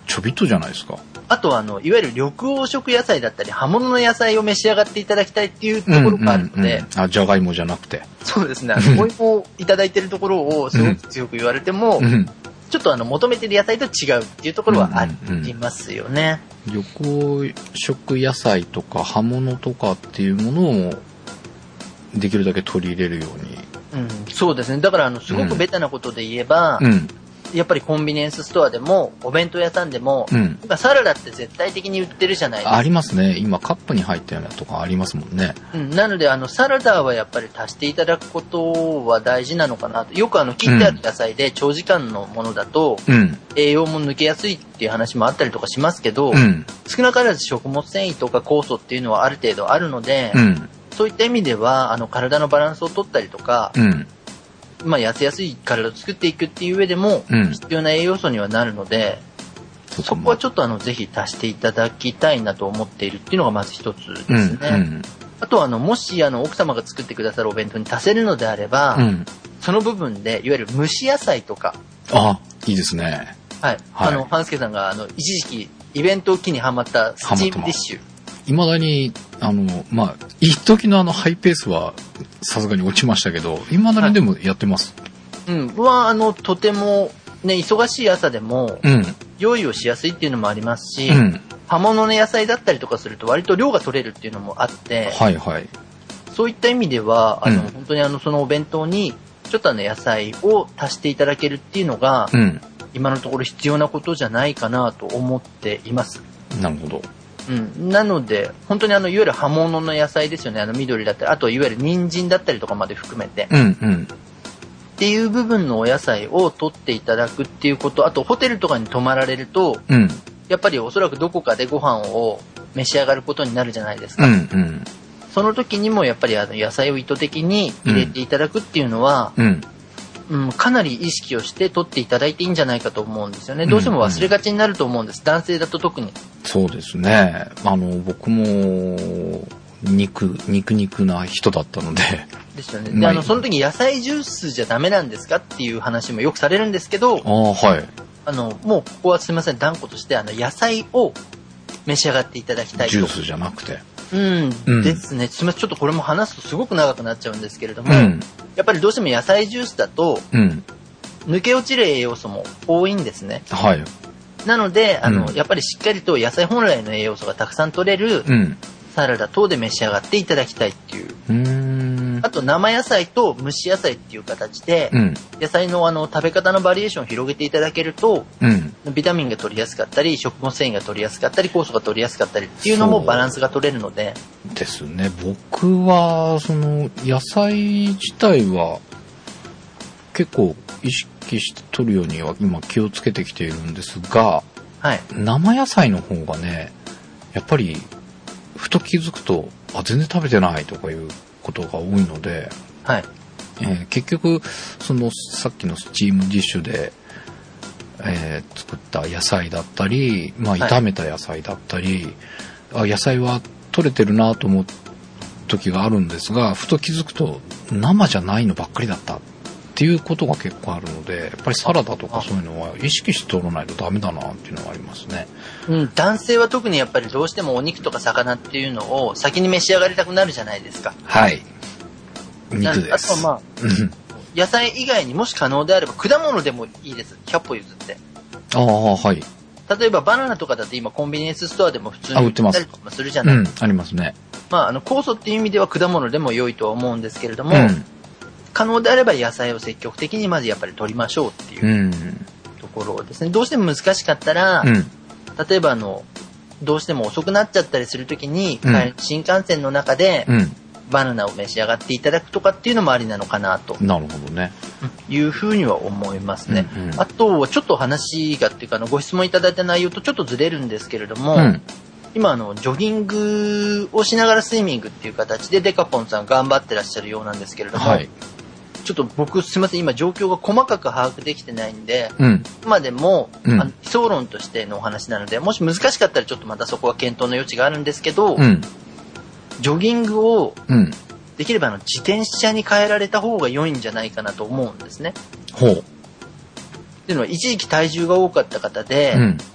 ちょびっとじゃないですか。 あとはあのいわゆる緑黄色野菜だったり葉物の野菜を召し上がっていただきたいっていうところがあるので、うんうんうん、 あ、じゃがいもじゃなくて、 そうですね、あのお芋をいただいているところをすごく強く言われても、うんうん、ちょっとあの求めてる野菜と違うっていうところはありますよね。 うんうんうん、緑黄色野菜とか葉物とかっていうものをできるだけ取り入れるように、 うん、そうですね。だからあのすごくベタなことで言えば、うん、やっぱりコンビニエンスストアでもお弁当屋さんでも、うん、今サラダって絶対的に売ってるじゃないですか。 ありますね。今カップに入ったようなとかありますもんね。 うん、なのであのサラダはやっぱり足していただくことは大事なのかなと。よくあの切ってある野菜で長時間のものだと、うん、栄養も抜けやすいっていう話もあったりとかしますけど、うん、少なからず食物繊維とか酵素っていうのはある程度あるので、うん、そういった意味ではあの体のバランスを取ったりとか、うん、まあ、痩せやすい体を作っていくっていう上でも必要な栄養素にはなるので、うん、そこはちょっとあのぜひ足していただきたいなと思っているっていうのがまず一つですね。うんうん、あとはあのもしあの奥様が作ってくださるお弁当に足せるのであれば、うん、その部分でいわゆる蒸し野菜とか、 あ、いいですね。 はい。はい、あの半助さんがあの一時期イベントを機にハマったスチームディッシュ。 いまだにあのまあ一時のあのハイペースはさすがに落ちましたけど、いまだにでもやってます。 はい、うん、はあのとてもね忙しい朝でも、うん、用意をしやすいっていうのもありますし、うん、葉物の野菜だったりとかすると割と量が取れるっていうのもあって、 はいはい、 そういった意味ではあの、うん、本当にあのそのお弁当にちょっとあの野菜を足していただけるっていうのが、うん、今のところ必要なことじゃないかなと思っています。 なるほど。 うん、なので本当にあのいわゆる葉物の野菜ですよね。あの緑だったり、あといわゆる人参だったりとかまで含めて、うんうん、っていう部分のお野菜を取っていただくっていうこと、あとホテルとかに泊まられると、うん、やっぱりおそらくどこかでご飯を召し上がることになるじゃないですか。うんうん、その時にもやっぱりあの野菜を意図的に入れていただくっていうのは、うんうんうん、かなり意識をして取っていただいていいんじゃないかと思うんですよね。どうしても忘れがちになると思うんです。うんうん、男性だと特に。 そうですね。あの僕も肉肉肉な人だったので。 ですよね。で、あのその時野菜ジュースじゃダメなんですかっていう話もよくされるんですけど、 あ、はい。 あのもうここはすみません断固としてあの野菜を召し上がっていただきたいと。 ジュースじゃなくて。 うん、うん、ですね。すみません、ちょっとこれも話すとすごく長くなっちゃうんですけれども、うん、やっぱりどうしても野菜ジュースだと、うん、抜け落ちる栄養素も多いんですね。はい。なのであの、うん、やっぱりしっかりと野菜本来の栄養素がたくさん取れる、うん、サラダ等で召し上がっていただきたいっていう。うーん、あと生野菜と蒸し野菜っていう形で、うん、野菜のあの食べ方のバリエーションを広げていただけると、うん、ビタミンが取りやすかったり食物繊維が取りやすかったり酵素が取りやすかったりっていうのもバランスが取れるので。 ですね。僕はその野菜自体は結構意識して取るようには今気をつけてきているんですが、はい、生野菜の方がねやっぱりふと気づくとあ全然食べてないとかいうことが多いので、はい、えー、結局そのさっきのスチームディッシュで、えー、作った野菜だったり、まあ、炒めた野菜だったり、はい、あ野菜は取れてるなと思う時があるんですが、ふと気づくと生じゃないのばっかりだったっていうことが結構あるので、やっぱりサラダとかそういうのは意識して取らないとダメだなっていうのがありますね。 うん、男性は特にやっぱりどうしてもお肉とか魚っていうのを先に召し上がりたくなるじゃないですか。はい。 肉です。 あとはまあ野菜以外にもし可能であれば果物でもいいです。ひゃっぽ譲って。 ああ、はい。 例えばバナナとかだと今コンビニエンスストアでも普通に売ってたりとかするじゃないですか。 うん、ありますね。 まああの酵素っていう意味では果物でも良いとは思うんですけれども、うん、可能であれば野菜を積極的にまずやっぱり取りましょうっていうところですね。どうしても難しかったら、うん、例えばあのどうしても遅くなっちゃったりするときに、うん、新幹線の中で、うん、バナナを召し上がっていただくとかっていうのもありなのかなと。 なるほどね。 いうふうには思いますね。うんうん、あとちょっと話がっていうかあのご質問いただいた内容とちょっとずれるんですけれども、うん、今あのジョギングをしながらスイミングっていう形でデカポンさん頑張ってらっしゃるようなんですけれども、はい、ちょっと僕すみません今状況が細かく把握できてないんで、うん、今でも、うん、あの理想論としてのお話なのでもし難しかったらちょっとまたそこは検討の余地があるんですけど、うん、ジョギングを、うんできればあの自転車に変えられた方が良いんじゃないかなと思うんですね。ほう。っていうのは一時期体重が多かった方で、うん、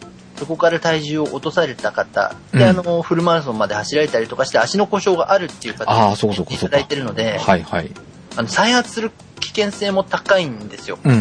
そこから体重を落とされた方、うん、で、あの、フルマラソンまで走られたりとかして足の故障があるっていう方に来ていただいてるので、 はいはい。 あの、再発する危険性も高いんですよ。 うんうん。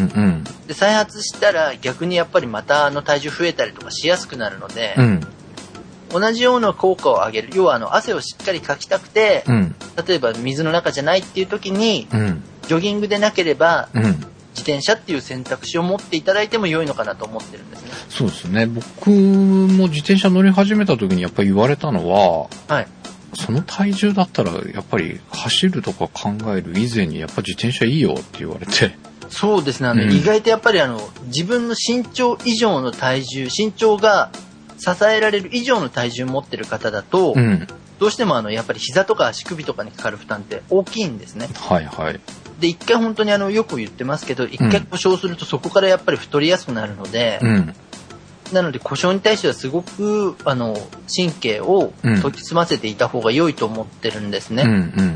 で、再発したら逆にやっぱりまたあの体重増えたりとかしやすくなるので、 うん、 同じような効果を上げる。要はあの、汗をしっかりかきたくて、 うん、 例えば水の中じゃないっていう時に、 うん、 ジョギングでなければ、 うん、 自転車っていう選択肢を持っていただいても良いのかなと思ってるんですね。 そうですね。僕も自転車乗り始めた時にやっぱり言われたのは、 はい。 その体重だったらやっぱり走るとか考える以前にやっぱ自転車いいよって言われて。 そうですね。あの、うん、意外とやっぱりあの、自分の身長以上の体重、身長が支えられる以上の体重を持ってる方だと、 うん、 どうしてもあの、やっぱり膝とか足首とかにかかる負担って大きいんですね。 はいはい。 で、一回本当にあの、よく言ってますけど、一回故障するとそこからやっぱり太りやすくなるので、 うん、 なので故障に対してはすごくあの神経を研ぎ澄ませていた方が良いと思ってるんですね、 うんうん、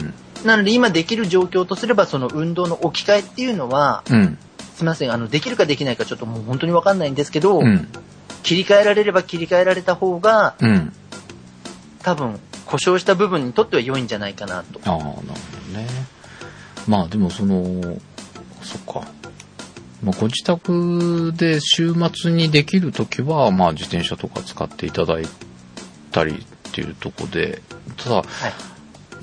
なので今できる状況とすればその運動の置き換えっていうのは、 うん、 すみませんあのできるかできないかちょっともう本当に分かんないんですけど、 うん、 切り替えられれば切り替えられた方が、 うん、 多分故障した部分にとっては良いんじゃないかなと。 ああなるほどね。まあでもそのそっか、まあ、ご自宅で週末にできるときは、まあ、自転車とか使っていただいたりっていうところで、ただ、はい、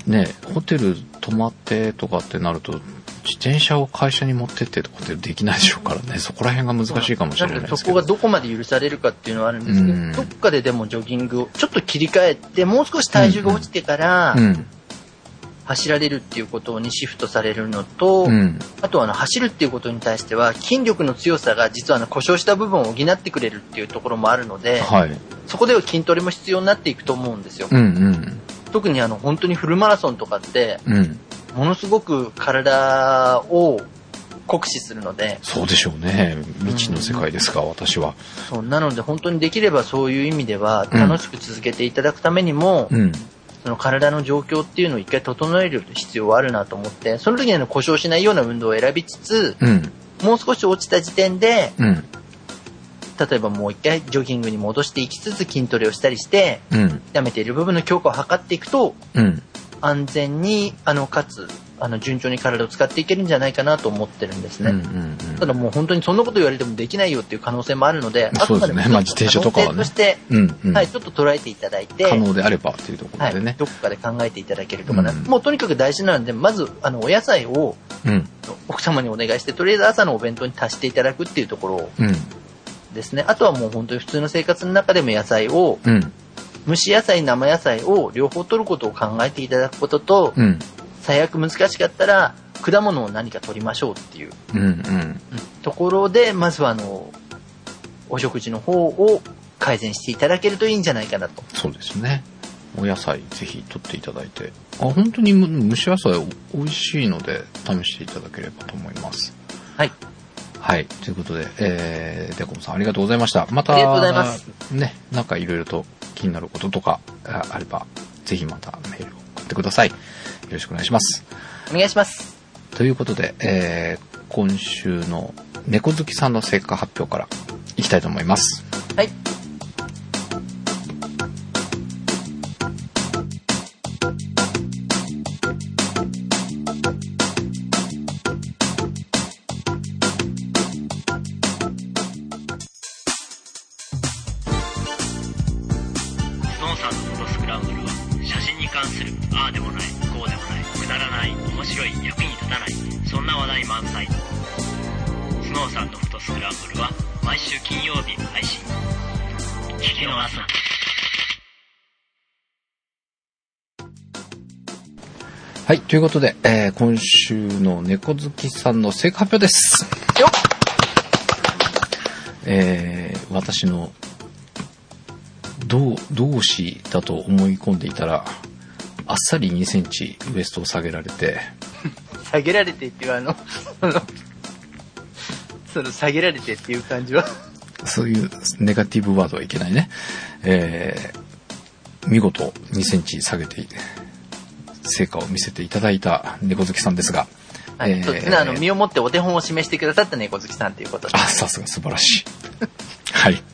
ね、ホテル泊まってとかってなると、自転車を会社に持ってってとかってできないでしょうからね、そこら辺が難しいかもしれないですけど。 そこがどこまで許されるかっていうのはあるんですけど、うん、どっかででもジョギングをちょっと切り替えて、もう少し体重が落ちてから、うんうん走られるっていうことにシフトされるのと、うん、あとはあの走るっていうことに対しては筋力の強さが実はあの故障した部分を補ってくれるっていうところもあるので、はい、そこでは筋トレも必要になっていくと思うんですよ、 うんうん、 特にあの本当にフルマラソンとかって、 うん、 ものすごく体を酷使するので。 そうでしょうね、未知の世界ですか、うん、私は。 そうなので本当にできればそういう意味では楽しく続けていただくためにも、 うんその体の状況っていうのを一回整える必要はあるなと思って、その時には故障しないような運動を選びつつ、 うん、 もう少し落ちた時点で、 うん、 例えばもう一回ジョギングに戻していきつつ筋トレをしたりして、 うん、 やめている部分の強化を図っていくと、 うん、 安全にあのかつあの順調に体を使っていけるんじゃないかなと思ってるんですね、 うんうんうん、 ただもう本当にそんなこと言われてもできないよっていう可能性もあるので、 そうですね、まあ、自転車とかはね、 として、 うんうん、 はい、ちょっと捉えていただいて可能であればというところでね、 はい、どこかで考えていただけるとかな、うん、もうとにかく大事なのでまずあのお野菜を、 うん、 奥様にお願いしてとりあえず朝のお弁当に足していただくっていうところですね、 うん、 あとはもう本当に普通の生活の中でも野菜を、 うん、 蒸し野菜生野菜を両方取ることを考えていただくことと、 うん、 最悪難しかったら果物を何か取りましょうっていう、 うんうん、 ところでまずはあのお食事の方を改善していただけるといいんじゃないかなと。 そうですね、お野菜ぜひ取っていただいて、あ本当に蒸し野菜美味しいので試していただければと思います。 はいはい、ということで、えー、デコムさんありがとうございました。またありがとうございますね、なんかいろいろと気になることとかあればぜひまたメールを送ってください。よろしくお願いします。 お願いします。 ということで、えー、今週の猫好きさんの成果発表からいきたいと思います。 はい。 スノーさんのフォトスクランブルは写真に関するああでもないこうでもないくだらない面白い役に立たないそんな話題満載。スノーさんのフォトスクランブルは毎週金曜日配信。聞き逃すな。 はい、ということで、えー、今週の猫好きさんの成果発表です。 よっ、 えー、私の同同志だと思い込んでいたらあっさりにセンチウエストを下げられて下げられてっていうあのその下げられてっていう感じはそういうネガティブワードはいけないね、えー、見事にセンチ下げて成果を見せていただいた猫好きさんですが、 はい、えー、そうですね、あの身をもってお手本を示してくださった猫好きさんということで、 あ、さすが素晴らしいはい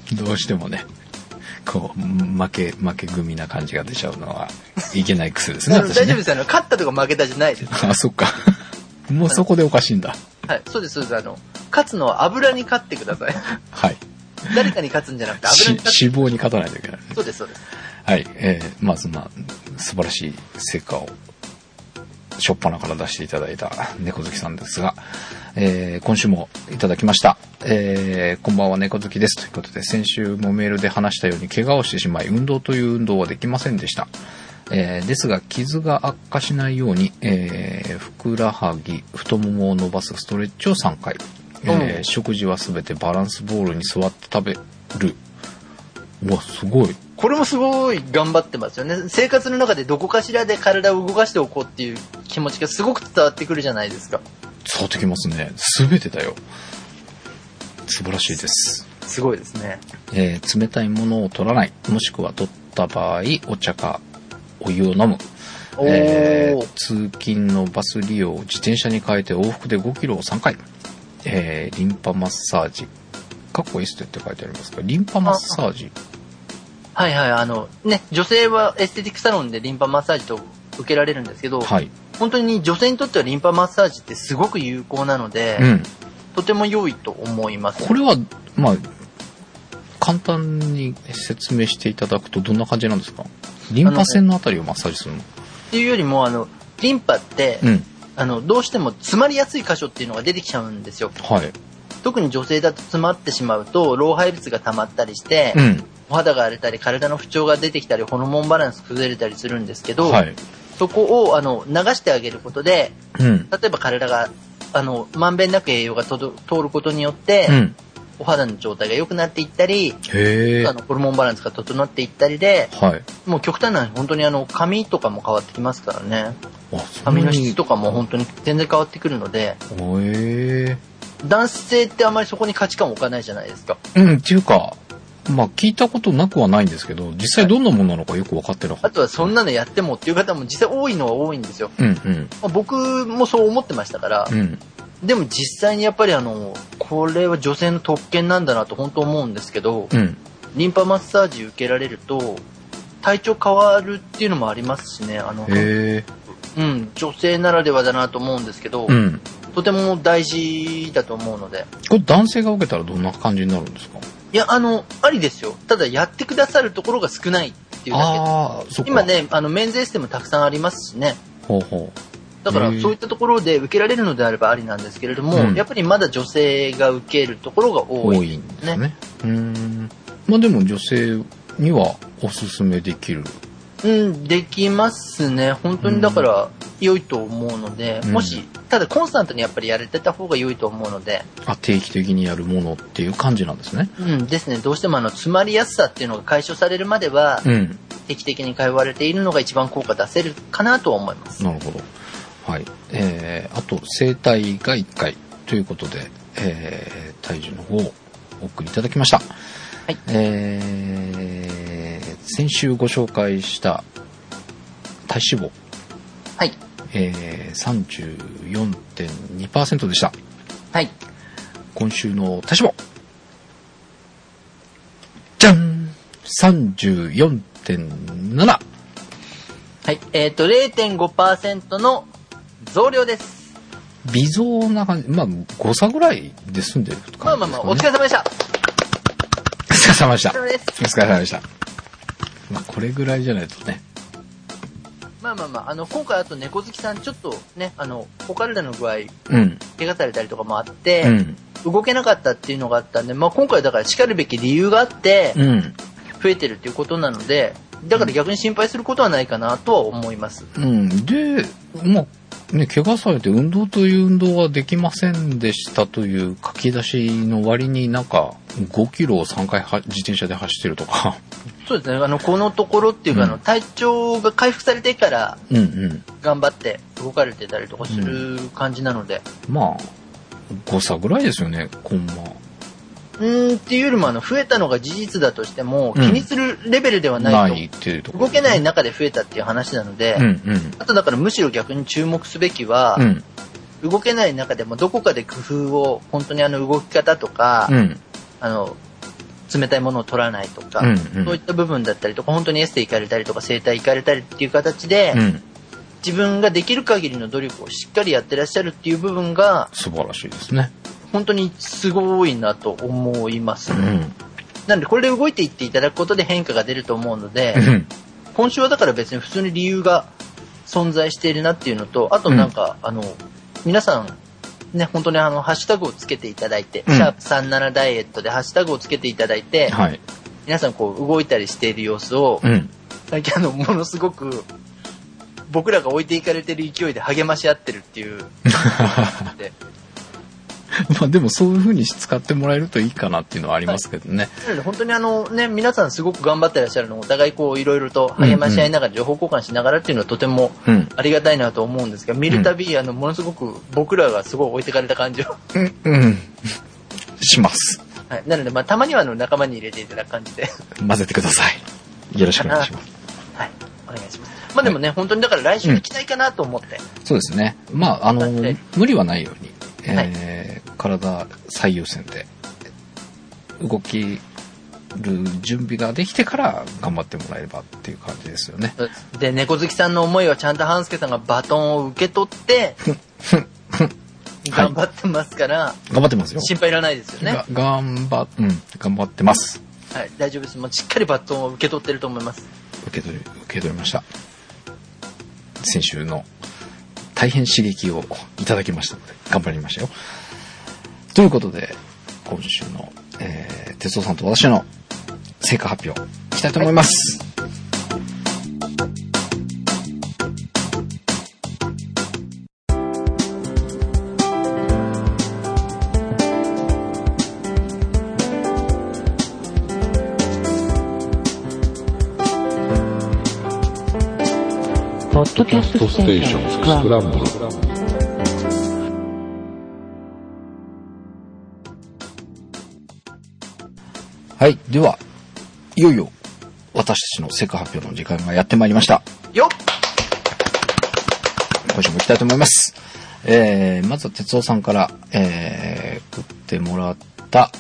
どうしてもね、こう、負け、負け組な感じが出ちゃうのはいけない癖ですね。 大丈夫です。あの、勝ったとか負けたじゃないです。 あ、そっか。もうそこでおかしいんだ。 はい、そうです、そうです。あの、勝つのは油に勝ってください。 はい。 誰かに勝つんじゃなくて油に勝つ。 脂肪に勝たないといけない、ね。 そうです、そうです。 はい。えー、まあ、そんな素晴らしい成果を、しょっぱなから出していただいた猫好きさんですが、えー、今週もいただきました。えー、こんばんは猫好きです。ということで、先週もメールで話したように怪我をしてしまい、運動という運動はできませんでした。えー、ですが、傷が悪化しないように、えー、ふくらはぎ、太ももを伸ばすストレッチをさんかい。えー、食事はすべてバランスボールに座って食べる。うわ、すごい。 これもすごい頑張ってますよね。生活の中でどこかしらで体を動かしておこうっていう気持ちがすごく伝わってくるじゃないですか。 伝わってきますね。すべてだよ。素晴らしいです。 すごいですね。 えー、冷たいものを取らない。もしくは取った場合、お茶かお湯を飲む。えー、通勤のバス利用を自転車に変えて往復でごキロをさんかい。えー、リンパマッサージ。かっこいいっすって書いてありますか。リンパマッサージ。 はいはい、あのね、女性はエステティックサロンでリンパマッサージと受けられるんですけど、はい、本当に女性にとってはリンパマッサージってすごく有効なので、うん、とても良いと思います。 これはまあ簡単に説明していただくとどんな感じなんですか。リンパ腺のあたりをマッサージするのっていうよりも、あのリンパって、うん、あのどうしても詰まりやすい箇所っていうのが出てきちゃうんですよ。はい、特に女性だと詰まってしまうと老廃物が溜まったりして、うん、お肌が荒れたり体の不調が出てきたりホルモンバランス崩れたりするんですけど、はい、そこをあの流してあげることで、うん、例えば体があのまんべんなく栄養がとど通ることによって、うん、お肌の状態が良くなっていったり、へあのホルモンバランスが整っていったりで、はい、もう極端な本当にあの髪とかも変わってきますからね。髪の質とかも本当に全然変わってくるので、へ男性ってあまりそこに価値観を置かないじゃないですか。 うんっていうか。まあ聞いたことなくはないんですけど、実際どんなものなのかよく分かってなかった。 あとはそんなのやってもっていう方も実際多いのは多いんですよ。うんうん。まあ、僕もそう思ってましたから、うん、でも実際にやっぱりあのこれは女性の特権なんだなと本当思うんですけど、うん、リンパマッサージ受けられると体調変わるっていうのもありますしね。あのへうん、女性ならではだなと思うんですけど、うん、とても大事だと思うので。 これ男性が受けたらどんな感じになるんですか。 いや、あの、ありですよ。ただ、やってくださるところが少ないっていうだけで。今ね、あの、メンズエステもたくさんありますしね。ほうほう。だから、そういったところで受けられるのであればありなんですけれども、うん、やっぱりまだ女性が受けるところが多い、ね。多いんですね。 うん。まあでも、女性にはおすすめできる。 うん、できますね。本当にだから、良いと思うので、うん、もし、ただコンスタントにやっぱりやれてた方が良いと思うので。 あ、定期的にやるものっていう感じなんですね。 うんですね。どうしてもあの、詰まりやすさっていうのが解消されるまでは、うん、定期的に通われているのが一番効果出せるかなとは思います。 なるほど。はい。えー、あと、整体がいっかいということで、えー、体重の方をお送りいただきました。はい。えー、先週ご紹介した体脂肪。はい。えー、さんじゅうよんてんにパーセント でした。はい。今週の体脂肪。じゃん !さんじゅうよんてんなな。 はい。えっ、ー、と、れいてんごパーセント の増量です。 微増な感じ。まあ、誤差ぐらいで済んでるとか、ね。 まあまあまあ、お疲れ様でした。 お疲れ様でした。お疲れ様です。お疲れ様でした。まあ、これぐらいじゃないとね。 まあまあまあ、あの、今回あと猫好きさんちょっとね、あの、お体の具合、うん、怪我されたりとかもあって、うん、動けなかったっていうのがあったんで、まあ今回だから叱るべき理由があって、うん、増えてるっていうことなので、だから逆に心配することはないかなとは思います。 うん。で、まあ、ね、怪我されて運動という運動はできませんでしたという書き出しの割になんかごキロをさんかいは自転車で走ってるとか。 そうですね。あの、このところっていうか、うん、あの、体調が回復されてから、頑張って動かれてたりとかする感じなので。 うん、まあ、誤差ぐらいですよね、コンマ。 うーんっていうよりも、あの、増えたのが事実だとしても、気にするレベルではないと。ないっていうところ、ね。動けない中で増えたっていう話なので、うんうん、あとだからむしろ逆に注目すべきは、うん、動けない中でもどこかで工夫を、本当にあの動き方とか、うん、あの、 冷たいものを取らないとか、うんうん、そういった部分だったりとか、本当にエステ行かれたりとか整体行かれたりっていう形で、うん、自分ができる限りの努力をしっかりやってらっしゃるっていう部分が素晴らしいですね。 本当にすごいなと思いますね、うん、なのでこれで動いていっていただくことで変化が出ると思うので、うん、今週はだから別に普通に理由が存在しているなっていうのと、あとなんか、うん、あの皆さんね、本当にあのハッシュタグをつけていただいて、うん、シャープさんじゅうななダイエットでハッシュタグをつけていただいて、はい、皆さんこう動いたりしている様子を、うん、最近あのものすごく僕らが置いていかれてる勢いで励まし合ってるっていうでまあでもそういう風に使ってもらえるといいかなっていうのはありますけどね。 はい、本当にあのね、皆さんすごく頑張ってらっしゃるのをお互いこういろいろと励まし合いながら情報交換しながらっていうのはとてもありがたいなと思うんですが、見るたびあのものすごく僕らがすごい置いてかれた感じをうん、うん、 します。 はい、なのでまあたまにはあの仲間に入れていただく感じで混ぜてください。よろしくお願いします。 はい、お願いします。まあでもね、はい、本当にだから来週行きたいかなと思って。うん、 そうですね。まああの無理はないように。えーはい、体最優先で動きる準備ができてから頑張ってもらえればっていう感じですよね。 で、猫好きさんの思いはちゃんと半助さんがバトンを受け取って頑張ってますから、はい、 頑張ってますよ。 心配いらないですよね。 頑張、うん、頑張ってます。 はい、大丈夫です。もうしっかりバトンを受け取ってると思います。 受け取り受け取りました。先週の大変刺激をいただきましたので頑張りましたよ。ということで今週の、えー、哲夫さんと私の成果発表いきたいと思います。 ポッドキャストステーションスクランブル。 はい、ではいよいよ私たちの成果発表の時間がやってまいりましたよっ。 今週も行きたいと思います。えー、まずは哲夫さんから、えー、送ってもらった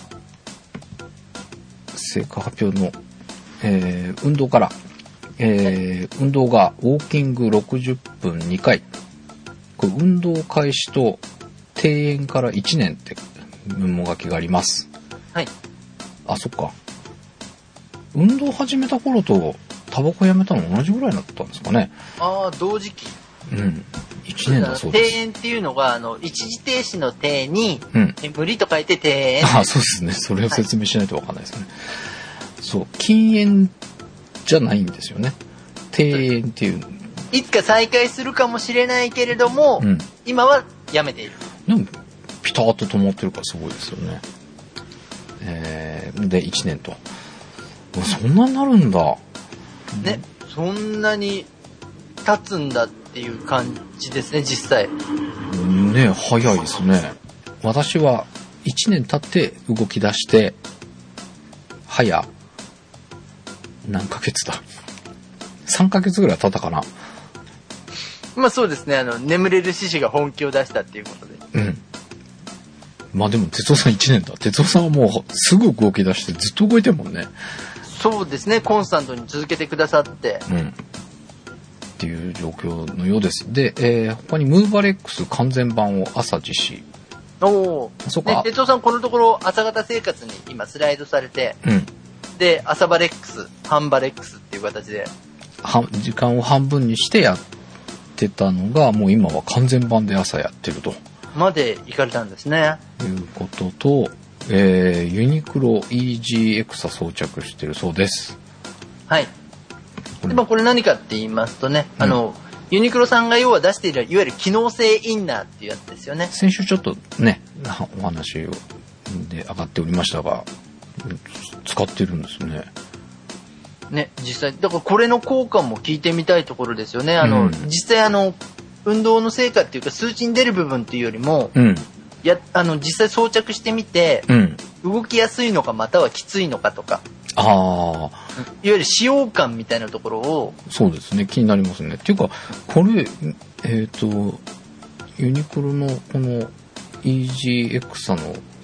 成果発表の、えー、運動からえー、運動がウォーキングろくじゅっぷんにかい。これ運動開始と定員からいちねんってメモ書きがあります。 はい。 あ、そっか。運動始めた頃とタバコやめたの同じぐらいだったんですかね。 ああ、同時期。 うん。いちねんだそうです。 定員っていうのが、あの、一時停止の停に、うん、無理と書いて停延。 あ、そうですね。それを説明しないとわかんないですね。はい、そう、禁煙じゃないんですよね。停煙っていう。 いつか再開するかもしれないけれども、うん、今はやめている。 でもピタッと止まってるからすごいですよね。えー、でいちねんと。そんなになるんだ。 ね、そんなに経つんだっていう感じですね、実際。 ね、早いですね。私はいちねん経って動き出して、早何ヶ月ださんかげつぐらい経ったかな。 まあそうですね、あの眠れる獅子が本気を出したっていうことで。 うん。まあでも哲夫さんいちねんだ。哲夫さんはもうすぐ動き出してずっと動いてるもんね。 そうですね、コンスタントに続けてくださって。うん。 っていう状況のようです。で、えー、他にムーバレックス完全版を朝実施。 おお。そうか。哲夫さんこのところ朝方生活に今スライドされて。うん。で、朝バレックス、半バレックスっていう形で。 は時間を半分にしてやってたのが、もう今は完全版で朝やってると。 まで行かれたんですね。 いうことと、えー、ユニクロ イージーエクサ装着してるそうです。 はい。でまあ、これ何かって言いますとね、うん、あの、ユニクロさんが要は出している、いわゆる機能性インナーっていうやつですよね。 先週ちょっとね、お話で上がっておりましたが、使ってるんですね。 ね、実際、だからこれの効果も聞いてみたいところですよね。あの、うん、実際あの、運動の成果っていうか数値に出る部分っていうよりも、うん、やあの実際装着してみて、うん、動きやすいのかまたはきついのかとか、 ああ、いわゆる使用感みたいなところを。 そうですね、気になりますね。っていうかこれえっ、ー、とユニクロのこの イージーエクサ の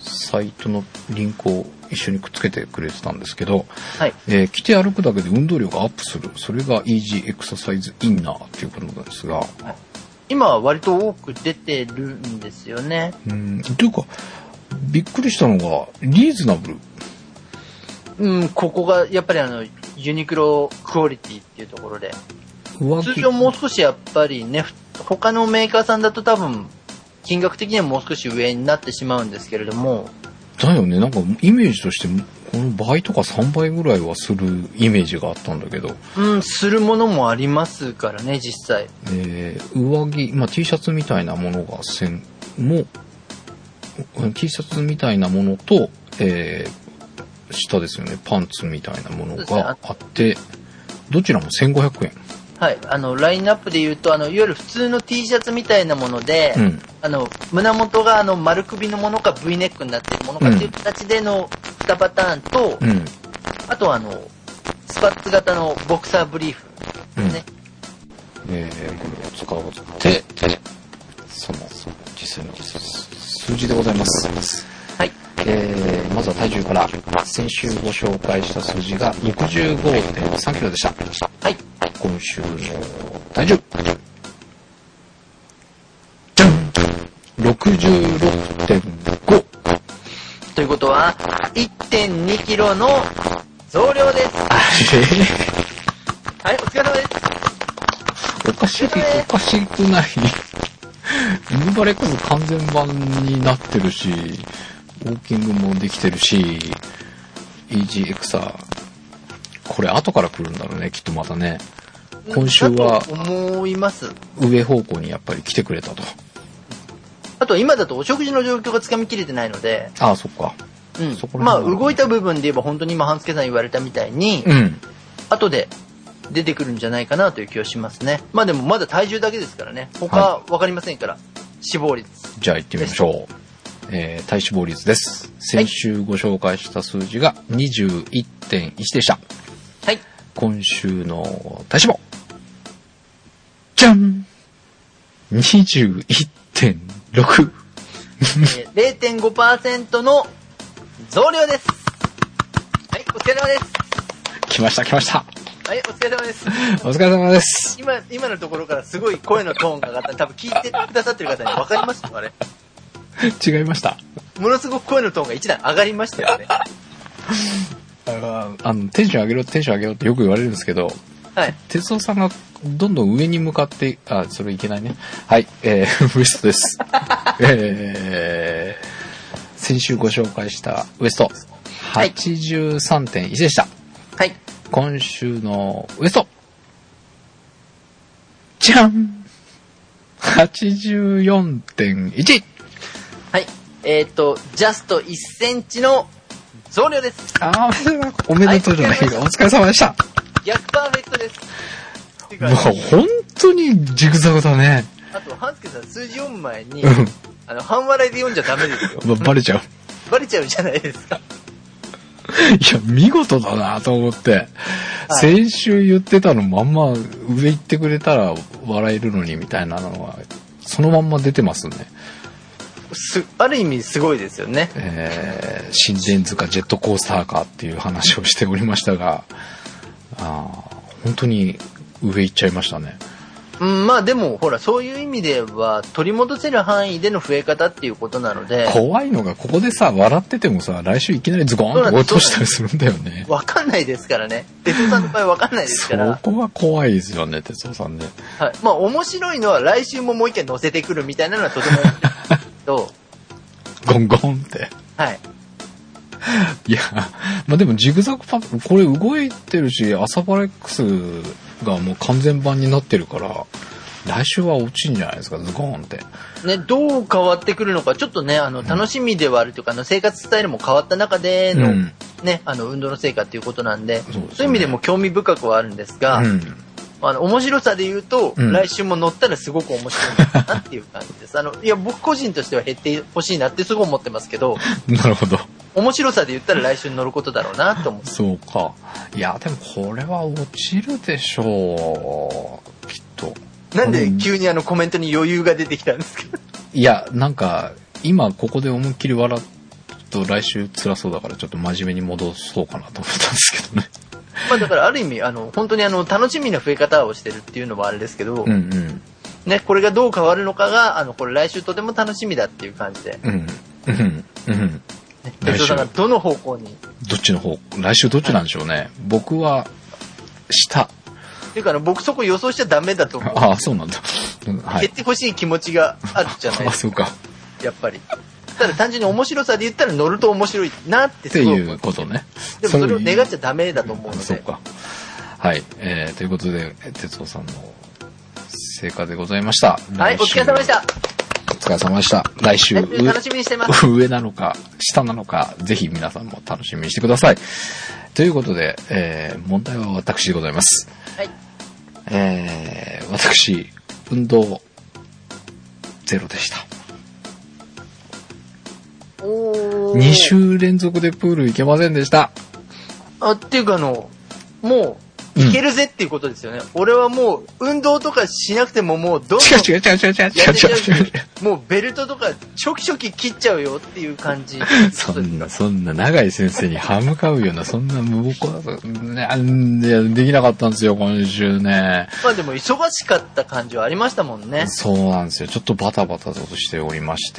サイトのリンクを一緒にくっつけてくれてたんですけど、 はい。 えー、着て歩くだけで運動量がアップする。それがイージーエクササイズインナーということなんですが。 今は割と多く出てるんですよね。 うん。というか、びっくりしたのが、リーズナブル。 うん、ここがやっぱりあの、ユニクロクオリティっていうところで。通常もう少しやっぱりね、他のメーカーさんだと多分、金額的にはもう少し上になってしまうんですけれども。 だよね、なんかイメージとして、この倍とかさんばいぐらいはするイメージがあったんだけど。 うん、するものもありますからね、実際。 えー、上着、まあ T シャツみたいなものがせん、も、T シャツみたいなものと、えー、下ですよね、パンツみたいなものがあって、どちらもせんごひゃくえん。 はい。あの、ラインナップで言うと、あの、いわゆる普通の T シャツみたいなもので、うん、あの、胸元があの、丸首のものか V ネックになっているものかっていう形でのにパターンと、うん、あとはあの、スパッツ型のボクサーブリーフですね。 うん、えー、これを使おうって、その、実際の数字でございます。 はい。 えー、まずは体重から、先週ご紹介した数字が ろくじゅうごてんさんキロでした。 はい。 今週の体重。じゃん !ろくじゅうろくてんご。 ということは、いってんにキロの増量です。はい、お疲れ様です。 おかしい、おかしくない。インバレコム完全版になってるし、ウォーキングもできてるし、イージーエクサ、これ後から来るんだろうね、きっとまたね。今週は、 思います。 上方向にやっぱり来てくれたと。 あと今だとお食事の状況がつかみきれてないので。 ああ、そっか。 うん。そこまあ動いた部分で言えば本当に今半助さん言われたみたいに、 うん。 後で出てくるんじゃないかなという気がしますね。まあでもまだ体重だけですからね。他わかりませんから。はい、死亡率。 じゃあ行ってみましょう。えー、体脂肪率です。先週ご紹介した数字が にじゅういってんいち でした。 はい。 今週の体脂肪。じゃん !にじゅういってんろく。 えー、れいてんごパーセント の増量です。はい、お疲れ様です。 来ました来ました。 はい、お疲れ様です。 お疲れ様です。 今、今のところからすごい声のトーンが上がった。多分聞いてくださってる方に分かりますあれ。 違いました。 ものすごく声のトーンが一段上がりましたよね。 あの、テンション上げろ、テンション上げろってよく言われるんですけど、 はい。 哲夫さんがどんどん上に向かって、あ、それいけないね。はい、えー、ウエストです。えー、先週ご紹介したウエスト、はちじゅうさんてんいち でした。 はい。 今週のウエスト、じゃん !はちじゅうよんてんいち。 はい。えっ、ー、と、ジャストいっセンチの増量です。 ああ、おめでとうじゃないか。はい、お疲れ様でした。 逆パーフェクトです。 もう本当にジグザグだね。 あと、半助さん数字読む前に、うん、あの、半笑いで読んじゃダメですよ。 バレちゃう。 バレちゃうじゃないですか。 いや、見事だなと思って、はい。先週言ってたのまんま上行ってくれたら笑えるのにみたいなのは、そのまんま出てますね。 すある意味すごいですよね。 えー、心電図かジェットコースターかっていう話をしておりましたが、あ本当に上行っちゃいましたね。 うん、まあでもほらそういう意味では取り戻せる範囲での増え方っていうことなので、 怖いのがここでさ笑っててもさ来週いきなりズゴーンと落としたりするんだよね。 わかんないですからね。哲夫さんの場合わかんないですから。 そこが怖いですよね哲夫さんね。 はい。まあ面白いのは来週ももう一回乗せてくるみたいなのはとてもとゴンゴンって。 はい。 いや、まあでもジグザグパック、これ動いてるし、アサバレックスがもう完全版になってるから、来週は落ちんじゃないですか、ズゴーンって。ね、 どう変わってくるのか、ちょっとね、あの、楽しみではあるというか、あの、生活スタイルも変わった中での、うん、ね、あの、運動の成果っていうことなんで、そうですね、そういう意味でも興味深くはあるんですが、うん、あの、面白さで言うと、うん、来週も乗ったらすごく面白いかなっていう感じです。あの、いや、僕個人としては減ってほしいなってすごい思ってますけど、 なるほど。 面白さで言ったら来週に乗ることだろうなと思って。 そうか。いや、でもこれは落ちるでしょう。きっと。 なんで急にあのコメントに余裕が出てきたんですか？ いや、なんか、今ここで思いっきり笑と来週辛そうだからちょっと真面目に戻そうかなと思ったんですけどね。 まあだからある意味あの本当にあの楽しみな増え方をしてるっていうのもあれですけど、 うんうんね、これがどう変わるのかがあのこれ来週とても楽しみだっていう感じで、 うんうんうん哲夫さんがどの方向にどっちの方来週どっちなんでしょうね、はい、僕は下っていうか僕そこ予想しちゃダメだと思う。 ああそうなんだ、 はい、減ってほしい気持ちがあるじゃないですか。あそうかやっぱりただ単純に面白さで言ったら乗ると面白いなってすごいっていうことね。 でもそれを願っちゃダメだと思うので。 そうか。はい、えー、ということで哲夫さんの成果でございました。 はいお疲れ様でした。 お疲れ様でした。来週楽しみにしてます。 上なのか下なのかぜひ皆さんも楽しみにしてください。ということで、えー、問題は私でございます。 はい。 えー、私運動ゼロでした。に週連続でプール行けませんでした。 あ、っていうかあの、もう、行けるぜっていうことですよね。うん、俺はもう、運動とかしなくてももう、どんどん。 違う違う違う違う違う違う違う。もうベルトとか、チョキチョキ切っちゃうよっていう感じ。 そんな、そんな、長井先生に歯向かうような、そんな無謀な、ね、できなかったんですよ、今週ね。 まあでも、忙しかった感じはありましたもんね。 そうなんですよ。ちょっとバタバタとしておりまして、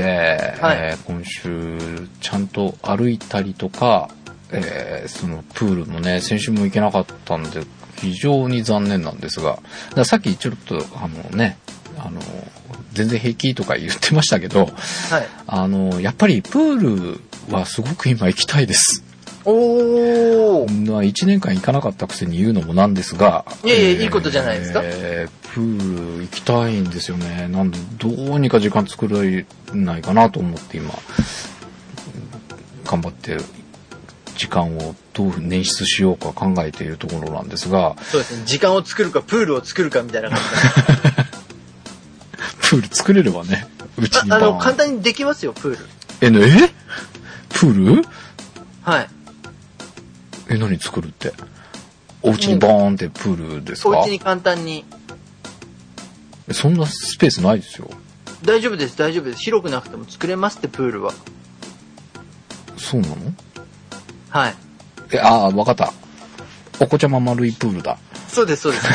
はい、えー、今週、ちゃんと歩いたりとか、えー、そのプールもね、先週も行けなかったんで、非常に残念なんですが、だからさっきちょっと、あのね、あの、全然平気とか言ってましたけど、はい、あの、やっぱりプールはすごく今行きたいです。 おー。 まあ、いちねんかん行かなかったくせに言うのもなんですが、 いやいや、えー、いいことじゃないですか。 えー、プール行きたいんですよね。なんで、どうにか時間作れないかなと思って今、頑張って時間をどう捻出しようか考えているところなんですが。 そうですね。時間を作るかプールを作るかみたいな感じプール作れればね。うちにああの簡単にできますよプール。 えのえプール？ はい。 え何作るって？お家にバーンってプールですか？ お家に簡単に。 そんなスペースないですよ。 大丈夫です大丈夫です。広くなくても作れますってプールは。 そうなの？ はい。 え、ああ、わかった。お子ちゃま丸いプールだ。 そうです、そうです。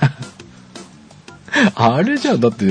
あれじゃあ、だって、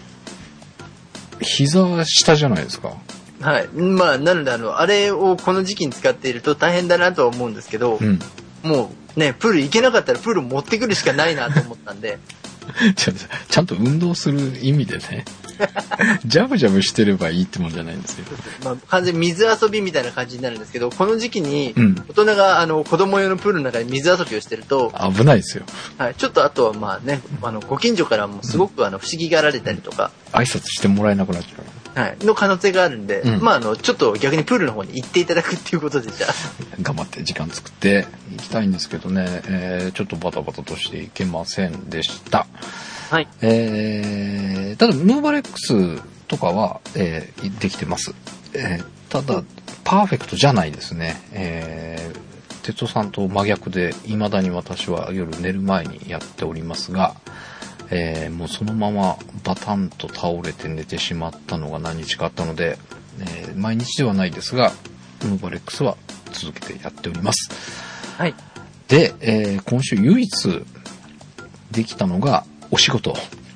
膝下じゃないですか。 はい。まあ、なので、あの、あれをこの時期に使っていると大変だなとは思うんですけど、うん、もうね、プール行けなかったらプール持ってくるしかないなと思ったんで。 ちゃ, ちゃんと運動する意味でねジャブジャブしてればいいってもんじゃないんですよ、 まあ、完全に水遊びみたいな感じになるんですけど、この時期に大人があの子供用のプールの中で水遊びをしてると危ないですよ、 はい、ちょっとあとはまあね、あのご近所からもすごくあの不思議がられたりとか、 うん、挨拶してもらえなくなっちゃう、 はい、の可能性があるんで、うん、まああのちょっと逆にプールの方に行っていただくっていうことで、じゃあ頑張って時間作っていきたいんですけどね、えー、ちょっとバタバタとしていけませんでした。 はい。 えー、ただムーバレックスとかは、えー、できてます。えー、ただパーフェクトじゃないですね。えー、哲夫さんと真逆で未だに私は夜寝る前にやっておりますが、えー、もうそのままバタンと倒れて寝てしまったのが何日かあったので、えー、毎日ではないですがムーバレックスは続けてやっております。 はい。 で、えー、今週唯一できたのがお仕事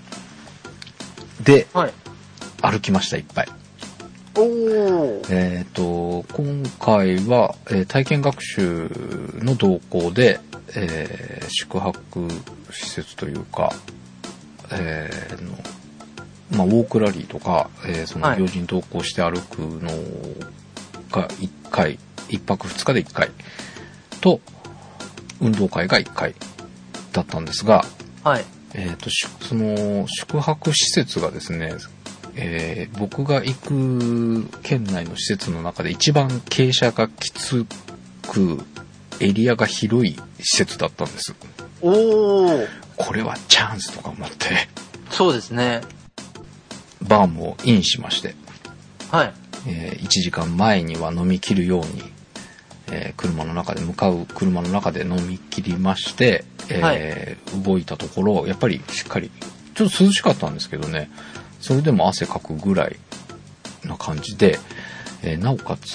で、はい、歩きましたいっぱい。 おー。 えっと今回は、えー、体験学習の同行で、えー、宿泊施設というか、えー、のまあウォークラリーとか、えー、その行事に同行して歩くのがいっかい、いっぱくふつかでいっかいと運動会がいっかいだったんですが、 はい。 えーと、その宿泊施設がですね、えー、僕が行く県内の施設の中で一番傾斜がきつくエリアが広い施設だったんです。 おー。 これはチャンスとか思って。 そうですね。 バーもインしまして。 はい。 えー、いちじかんまえには飲み切るように、えー、車の中で向かう車の中で飲み切りまして、えーはい、動いたところやっぱりしっかりちょっと涼しかったんですけどね、それでも汗かくぐらいな感じで、えー、なおかつ、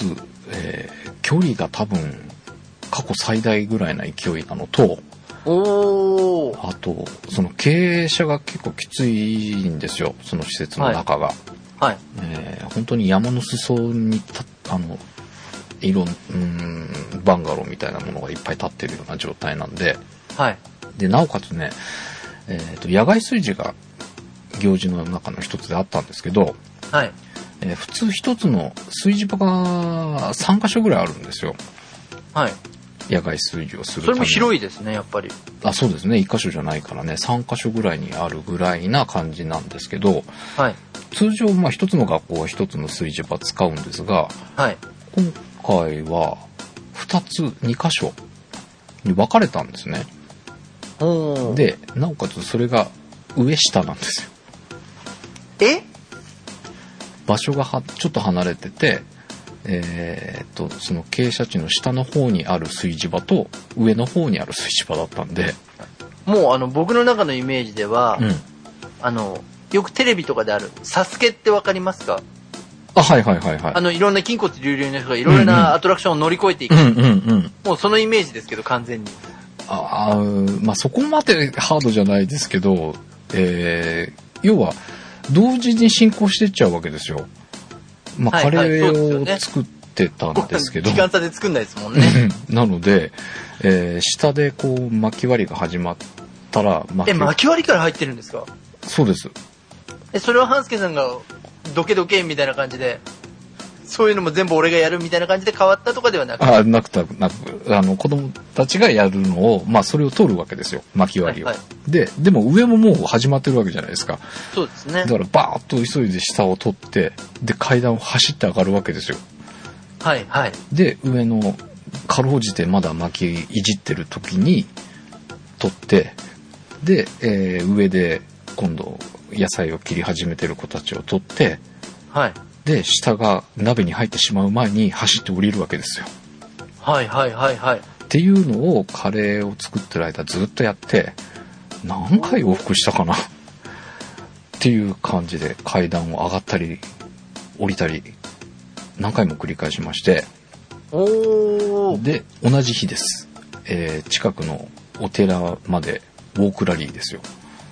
えー、距離が多分過去最大ぐらいな勢いなのと、 おー。 あとその経営者が結構きついんですよ、その施設の中が。はい。 はい、 えー、本当に山の裾にたあのいろんうんバンガローみたいなものがいっぱい立ってるような状態なんで、 はい。でなおかつね、えー、と野外炊事が行事の中の一つであったんですけど、 はい。 えー、普通一つの炊事場がさんかしょぐらいあるんですよ。 はい。 野外炊事をするために。 それも広いですね、やっぱり。 あ、そうですね。いっかしょじゃないからね、さんかしょぐらいにあるぐらいな感じなんですけど、 はい。 通常、まあ一つの学校は一つの炊事場使うんですが、 はい。 今回はふたつ、にかしょに分かれたんですね。で、なおかつそれが上下なんですよ。 え？ 場所がはちょっと離れてて、えー、っとその傾斜地の下の方にある炊事場と上の方にある炊事場だったんで、 もうあの僕の中のイメージでは、 うん、 あのよくテレビとかであるサスケってわかりますか？ あ、はいはいはいはい。 あのいろんな筋骨隆々の人がいろいろなアトラクションを乗り越えていく、うんうんうん、もうそのイメージですけど、完全に。 ああ、まあそこまでハードじゃないですけど、えー、要は同時に進行していっちゃうわけですよ。まあ、カレーを作ってたんですけど、 時間差で作んないですもんね。 なので、えー、下でこう巻き割りが始まったら、 巻きえ巻き割りから入ってるんですか？ そうです。 え、それは半助さんがどけどけみたいな感じで、そういうのも全部俺がやるみたいな感じで変わったとかではなくて、 あ、なくたなく、あの子供たちがやるのを、まあそれを取るわけですよ、巻き割りを、はいはい、ででも上ももう始まってるわけじゃないですか。 そうですね。 だからバーッと急いで下を取って、で階段を走って上がるわけですよ。 はいはい。 で上のかろうじてまだ巻きいじってる時に取って、で、えー、上で今度野菜を切り始めてる子たちを取って、 はい。 で下が鍋に入ってしまう前に走って降りるわけですよ。 はいはいはいはい。 っていうのをカレーを作ってる間ずっとやって、何回往復したかなっていう感じで階段を上がったり降りたり何回も繰り返しまして、 おー。 で同じ日です、えー、近くのお寺までウォークラリーですよ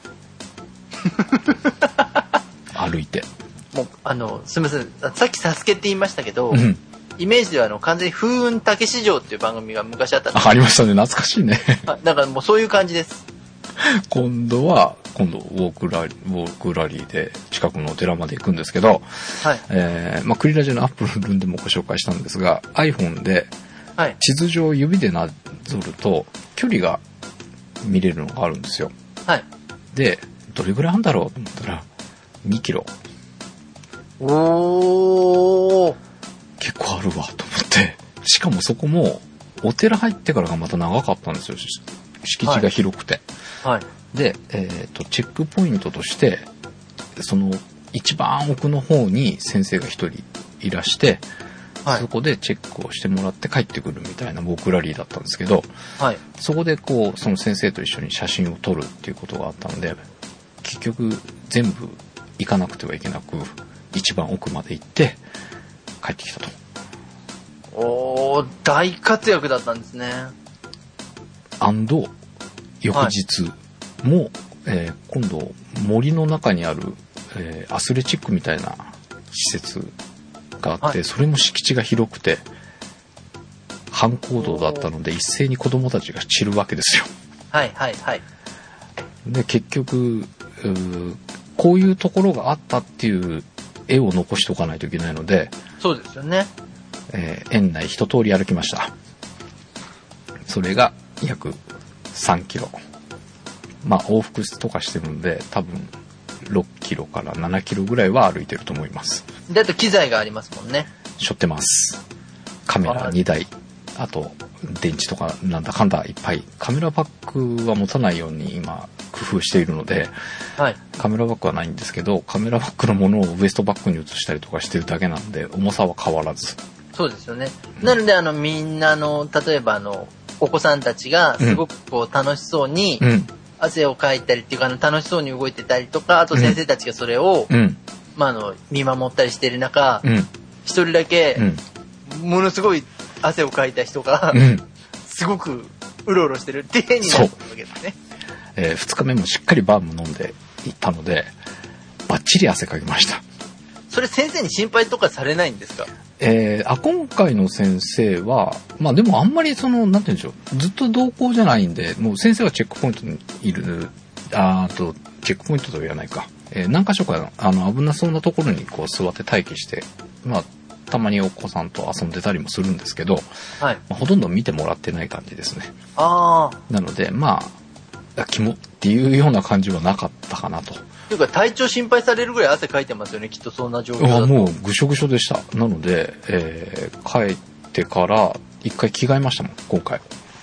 歩いて。 もうあのすみません、さっきサスケって言いましたけど、 うん、 イメージではあの完全に風雲竹市場っていう番組が昔あったんです。 あ、ありましたね、懐かしいねだからもうそういう感じです。 今度は今度ウォークラリー、ウォークラリーで近くのお寺まで行くんですけど、 はい、 えーまあ、クリラジのアップルルンでもご紹介したんですが、 iPhone で地図上を指でなぞると距離が見れるのがあるんですよ。 はい。 でどれぐらいあるんだろうと思ったらにキロ。 おー、 結構あるわと思って、しかもそこもお寺入ってからがまた長かったんですよ、敷地が広くて。 はいはい、 で、えーと、チェックポイントとしてその一番奥の方に先生が一人いらして、はい、そこでチェックをしてもらって帰ってくるみたいなウォークラリーだったんですけど、 はい、 そこでこうその先生と一緒に写真を撮るっていうことがあったので、結局全部行かなくてはいけなく一番奥まで行って帰ってきたと。 おー、大活躍だったんですね。 アンド翌日も、はい、えー、今度森の中にある、えー、アスレチックみたいな施設があって、はい、それも敷地が広くて半行動だったので一斉に子供たちが散るわけですよ。 はいはいはい。 で結局こういうところがあったっていう絵を残しておかないといけないので、 そうですよね、 えー、園内一通り歩きました。それが約さんキロ、まあ往復とかしてるんで多分ろっキロからななキロぐらいは歩いてると思います。 であと機材がありますもんね。 背負ってます。カメラにだい、あと電池とかなんだかんだいっぱい。カメラバッグは持たないように今工夫しているので、はい、カメラバッグはないんですけど、カメラバッグのものをウエストバッグに移したりとかしてるだけなんで重さは変わらず。 そうですよね。なのであのみんなの例えばあのお子さんたちがすごくこう楽しそうに、うん、汗をかいたりっていうかあの楽しそうに動いてたりとか、あと先生たちがそれを、うん、まあ、あの見守ったりしている中、うん、一人だけ、 ものすごい汗をかいた人が、うん、すごくうろうろしてるって絵になったわけですね。 えー、ふつかめもしっかりバーム飲んでいったのでバッチリ汗かきました。 それ先生に心配とかされないんですか？ えー、あ今回の先生はまあでもあんまりそのなんて言うんでしょう、ずっと同行じゃないんで、もう先生はチェックポイントにいる、ああとチェックポイントとは言わないか、えー、何箇所かあの危なそうなところにこう座って待機して、まあたまにお子さんと遊んでたりもするんですけど、はい、まあ、ほとんど見てもらってない感じですね。 ああ。 なのでまあキモっていうような感じはなかったかなと。 というか体調心配されるぐらい汗かいてますよね、きっとそんな状況だと。 もうぐしょぐしょでした。なので、えー、帰ってから一回着替えましたもん今回。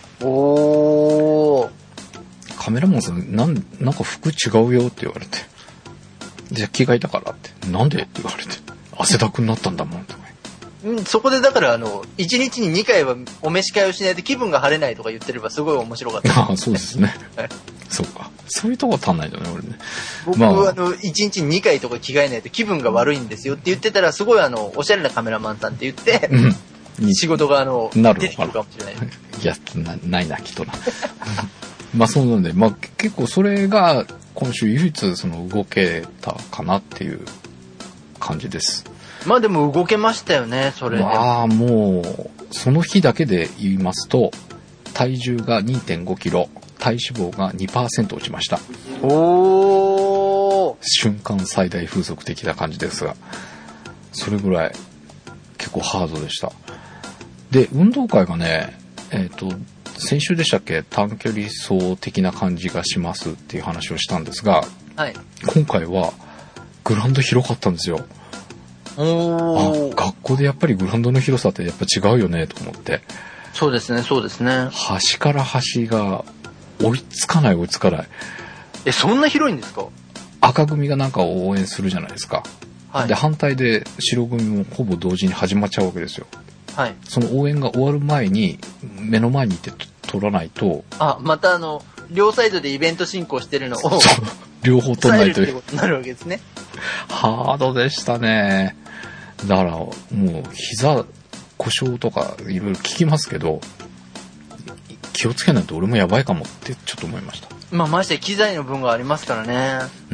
おー。 カメラマンさんなんなんか服違うよって言われて、じゃあ着替えたからって、なんでって言われて、汗だくになったんだもんとか。 うん、そこでだからあのいちにちににかいはお召し替えをしないと気分が晴れないとか言ってればすごい面白かった、ね。 ああそうですね。そうか。そういうとこ足んないよね俺ね。 僕は、まあ、あのいちにちににかいとか着替えないと気分が悪いんですよって言ってたらすごいあのおしゃれなカメラマンさんって言って、うん、仕事があの出てくるかもしれない。 いや な, ないなきっとな。まあそうなんで、まあ結構それが今週唯一その動けたかなっていう感じです。 まあでも動けましたよね、それで。 ああ、もう、その日だけで言いますと、体重が にてんごキロ、体脂肪が にパーセント 落ちました。 おー。 瞬間最大風速的な感じですが、それぐらい結構ハードでした。で、運動会がね、えっと、先週でしたっけ、短距離走的な感じがしますっていう話をしたんですが、 はい、 今回はグラウンド広かったんですよ。 おあ、学校でやっぱりグラウンドの広さってやっぱ違うよねと思って。 そうですね、そうですね。 端から端が追いつかない追いつかない。 え、そんな広いんですか？ 赤組がなんか応援するじゃないですか。はい、で反対で白組もほぼ同時に始まっちゃうわけですよ。 はい。 その応援が終わる前に目の前にいて撮らないと。 あ、またあの両サイドでイベント進行してるのを両方撮らないということになるわけですね。 ハードでしたね。だからもう膝故障とかいろいろ聞きますけど、気をつけないと俺もやばいかもってちょっと思いました。 まあまして機材の分がありますからね。 うん、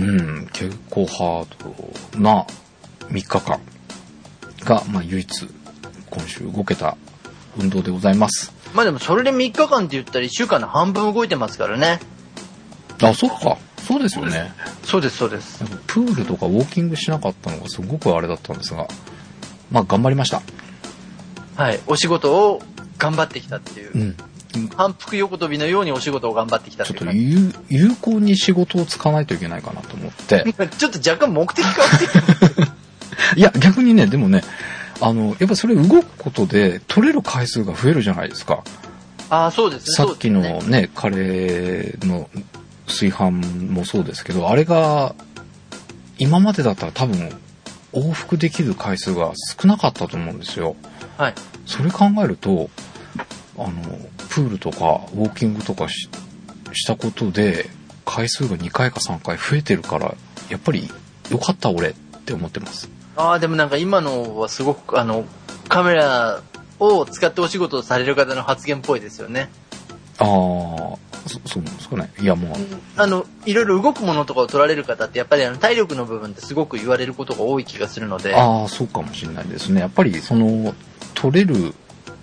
結構ハードなみっかかんが、まあ唯一今週動けた運動でございます。 まあでもそれでみっかかんって言ったらいっしゅうかんの半分動いてますからね。 あ、そっか。そうですよね。 そうですそうです。 プールとかウォーキングしなかったのがすごくあれだったんですが、まあ頑張りました。 はい、お仕事を頑張ってきたっていう。うん。反復横跳びのようにお仕事を頑張ってきたっていう。 ちょっと有有効に仕事を使わないといけないかなと思って。 ちょっと若干目的変わってる。 いや逆にね、でもね、あのやっぱそれ動くことで取れる回数が増えるじゃないですか。 ああそうですね。 さっきのね、ねカレーの炊飯もそうですけど、あれが今までだったら多分往復できる回数が少なかったと思うんですよ。 はい。 それ考えると、あのプールとかウォーキングとか し, したことで回数がにかいかさんかい増えてるから、やっぱり良かった俺って思ってます。 ああ、でもなんか今のはすごくあのカメラを使ってお仕事をされる方の発言っぽいですよね。 ああ、そそうなんですかね。いやもう、 あのいろいろ動くものとかを撮られる方ってやっぱりあの体力の部分ってすごく言われることが多い気がするので。 ああ、そうかもしれないですね。やっぱりその撮れる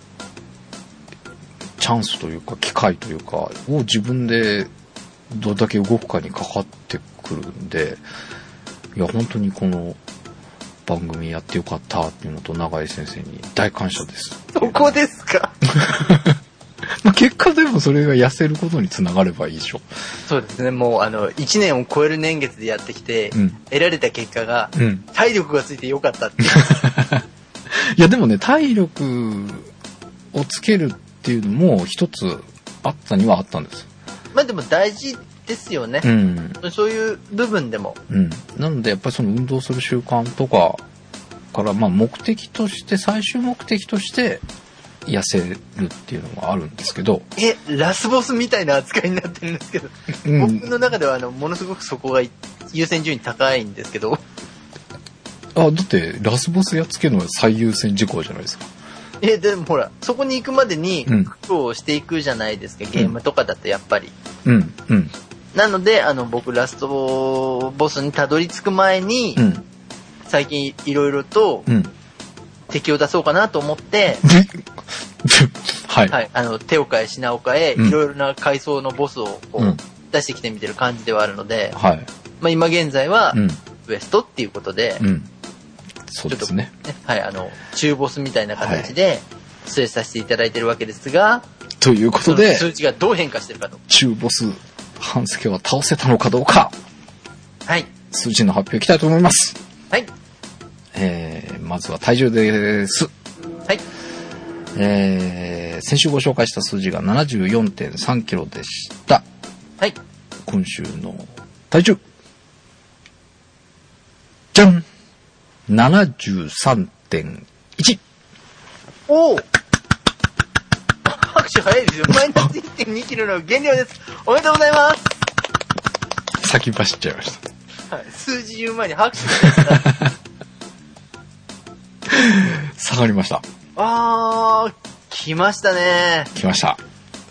チャンスというか機会というかを自分でどれだけ動くかにかかってくるんで、いや本当にこの番組やってよかったっていうのと永井先生に大感謝です。 そこですか。 まあ結果でもそれが痩せることにつながればいいでしょ。 そうですね。もうあのいちねんを超える年月でやってきて、うん、得られた結果が、うん、体力がついてよかったっていう。 いやでもね、体力をつけるっていうのも一つあったにはあったんです。 まあでも大事ですよね。うん、そういう部分でも。 うん。なのでやっぱりその運動する習慣とかからまあ目的として最終目的として痩せるっていうのがあるんですけど。 え、ラスボスみたいな扱いになってるんですけど、うん、僕の中ではあのものすごくそこが優先順位高いんですけど。 あ、だってラスボスやっつけるのは最優先事項じゃないですか。 え、でもほら、そこに行くまでに苦労していくじゃないですか、うん、ゲームとかだとやっぱり。 うん、うん。 なので、あの、僕、ラストボスにたどり着く前に、うん、最近いろいろと、敵を出そうかなと思って、 はい。 はい。あの、手を変え品を変え、いろいろな階層のボスをこう、うん、出してきてみてる感じではあるので、はい。まあ今現在は、うん、ウエストっていうことで、うん、 そうですね。 ね、はい、あの、中ボスみたいな形で、出演させていただいているわけですが、 ということで、 数値がどう変化してるかと。 中ボス、半助は倒せたのかどうか、 はい。 数値の発表いきたいと思います。 はい。 えー、まずは体重です。 はい。 えー、先週ご紹介した数字が ななじゅうよんてんさんキロでした。 はい。 今週の体重。じゃん !ななじゅうさんてんいち。 おー拍手早いですよ。マイナス いってんにキロの減量です。おめでとうございます。 先走っちゃいました。 はい。数字言う前に拍手してました。 下がりました。 あー、来ましたね。 来ました。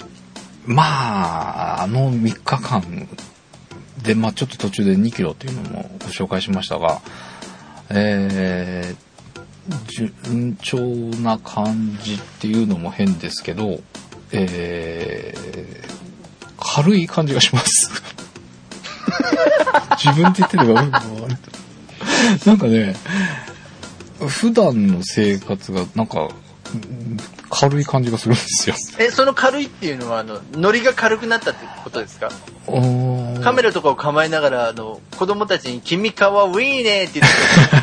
まあ、あのみっかかんで、まあちょっと途中でにキロというのもご紹介しましたが、えー、順調な感じっていうのも変ですけど、えー、軽い感じがします。自分で言ってるのが、なんかね、普段の生活がなんか軽い感じがするんですよ。 え、その軽いっていうのはあのノリが軽くなったってことですか？カメラとかを構えながらあの子供たちに君かわいいねって言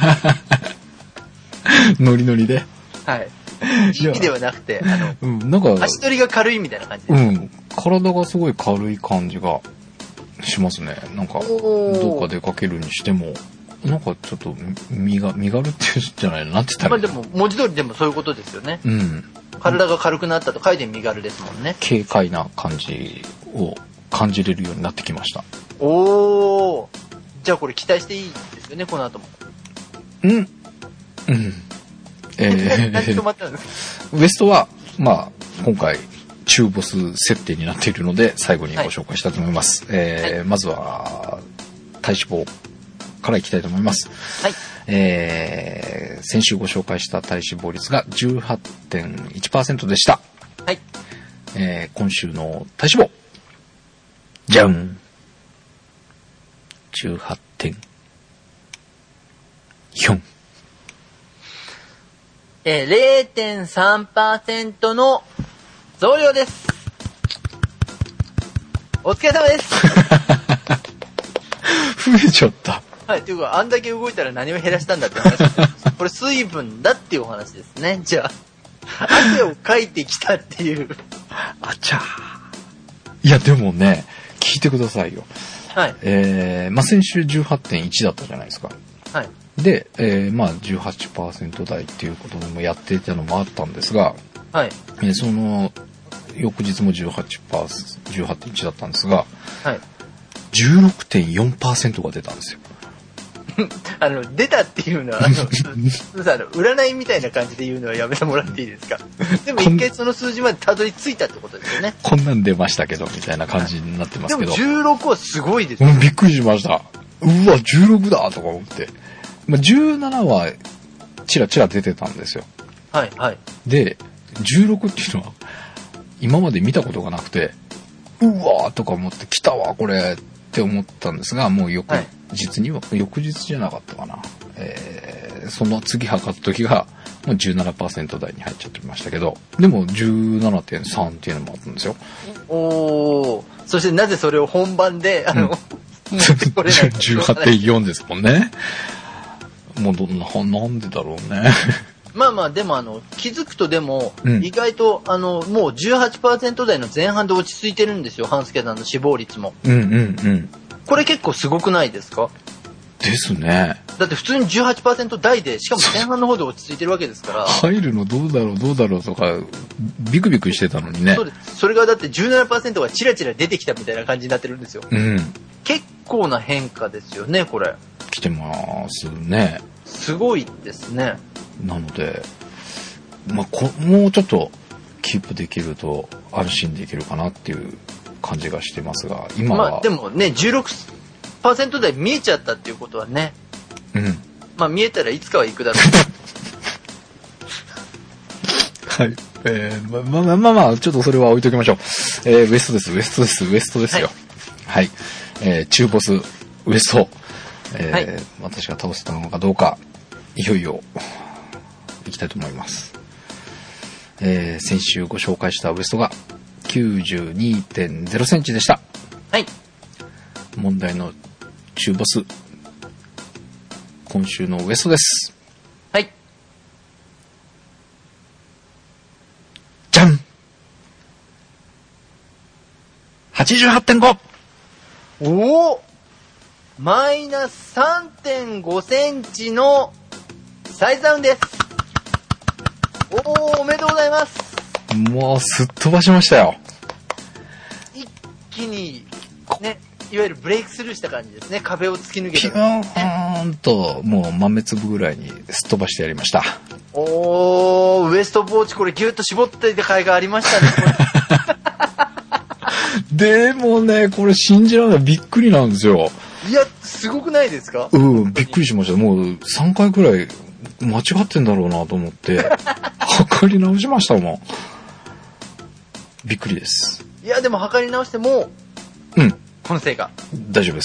ってノリノリで。 はい。意味ではなくてあの、 うん、なんか足取りが軽いみたいな感じです。 うん。体がすごい軽い感じがしますね。なんかどっか出かけるにしても。なんかちょっと身が身軽っていうんじゃないのなんて言ったらいいの。 まあでも文字通りでもそういうことですよね。 うん。 体が軽くなったと書いて身軽ですもんね。 軽快な感じを感じれるようになってきました。 おー。じゃあこれ期待していいですよねこの後も。 うん。うん。 えー、何止まったんですか？ ウエストはまあ今回中ボス設定になっているので最後にご紹介したいと思います。はい、えーはい、まずは体脂肪。からいきたいと思います。 はい。 えー、先週ご紹介した体脂肪率が じゅうはちてんいちパーセント でした。 はい。 えー、今週の体脂肪。じゃん !じゅうはちてんよん。 えー、れいてんさんパーセント の増量です。お疲れ様です。 増えちゃった。 はい。というか、あんだけ動いたら何を減らしたんだって話です。これ水分だっていうお話ですね。じゃあ、汗をかいてきたっていう。 あちゃー。いや、でもね、聞いてくださいよ。 はい。 えー、まあ、先週 じゅうはちてんいち だったじゃないですか。 はい。で、 えー、まあ、じゅうはちパーセント 台っていうことでもやっていたのもあったんですが、 はい。 えー、その、翌日も じゅうはちパーセント、じゅうはちてんいち だったんですが、 はい。 じゅうろくてんよんパーセント が出たんですよ。 あの、出たっていうのは、あの、占いみたいな感じで言うのはやめてもらっていいですか？でも一回その数字までたどり着いたってことですよね。 こんなん出ましたけど、みたいな感じになってますけど。 でもじゅうろくはすごいですね。 うん、びっくりしました。うわ、じゅうろくだとか思って。まあ、じゅうななは、チラチラ出てたんですよ。 はい、はい。 で、じゅうろくっていうのは、今まで見たことがなくて、うわーとか思って、来たわ、これ。って思ったんですが、もう翌日には、はい、翌日じゃなかったかな。えー、その次測った時が、もう じゅうななパーセント 台に入っちゃってましたけど、でも じゅうななてんさん っていうのもあったんですよ。 おー。そしてなぜそれを本番で、あの、うん、これじゅうはちてんよん ですもんね。もうどんな、なんでだろうね。 まあまあ、でもあの、気づくとでも、うん、意外と、あの、もう じゅうはちパーセント 台の前半で落ち着いてるんですよ、半助さんの死亡率も。 うんうんうん。 これ結構すごくないですか？ ですね。 だって普通に じゅうはちパーセント 台で、しかも前半の方で落ち着いてるわけですから。 入るのどうだろうどうだろうとか、ビクビクしてたのにね。 そうです。それがだって じゅうななパーセント がチラチラ出てきたみたいな感じになってるんですよ。 うん。 結構な変化ですよね、これ。 来てますね。 すごいですね。 なので、 まあ、こもうちょっとキープできると安心できるかなっていう感じがしてますが、今は。 まあでもね、じゅうろくパーセント 台見えちゃったっていうことはね。 うん。 まあ見えたらいつかは行くだろう。 はい。えー、ま、まあまあまあ、ちょっとそれは置いときましょう。えー、ウエストです、ウエストです、ウエストですよ。はい。はい、えー、中ボス、ウエスト。えー、はい、私が倒せたのかどうか、いよいよ、いきたいと思います。えー、先週ご紹介したウエストが きゅうじゅうにてんゼロ センチでした。 はい。 問題の中ボス、今週のウエストです。 はい。 じゃん !はちじゅうはちてんご! おおマイナス さんてんご センチのサイズダウンです。おー、おめでとうございます。 もうすっ飛ばしましたよ。 一気にね、いわゆるブレイクスルーした感じですね。壁を突き抜けた、 ね。ピューンともう豆粒ぐらいにすっ飛ばしてやりました。 おー、ウエストポーチこれギュッと絞っていた甲斐がありましたね。 でもね、これ信じられない、びっくりなんですよ。 いや、すごくないですか？ うん、びっくりしました。もうさんかいくらい間違ってんだろうなと思って、測り直しましたもん。びっくりです。 いや、でも測り直しても、 うん。 この成果。 大丈夫です。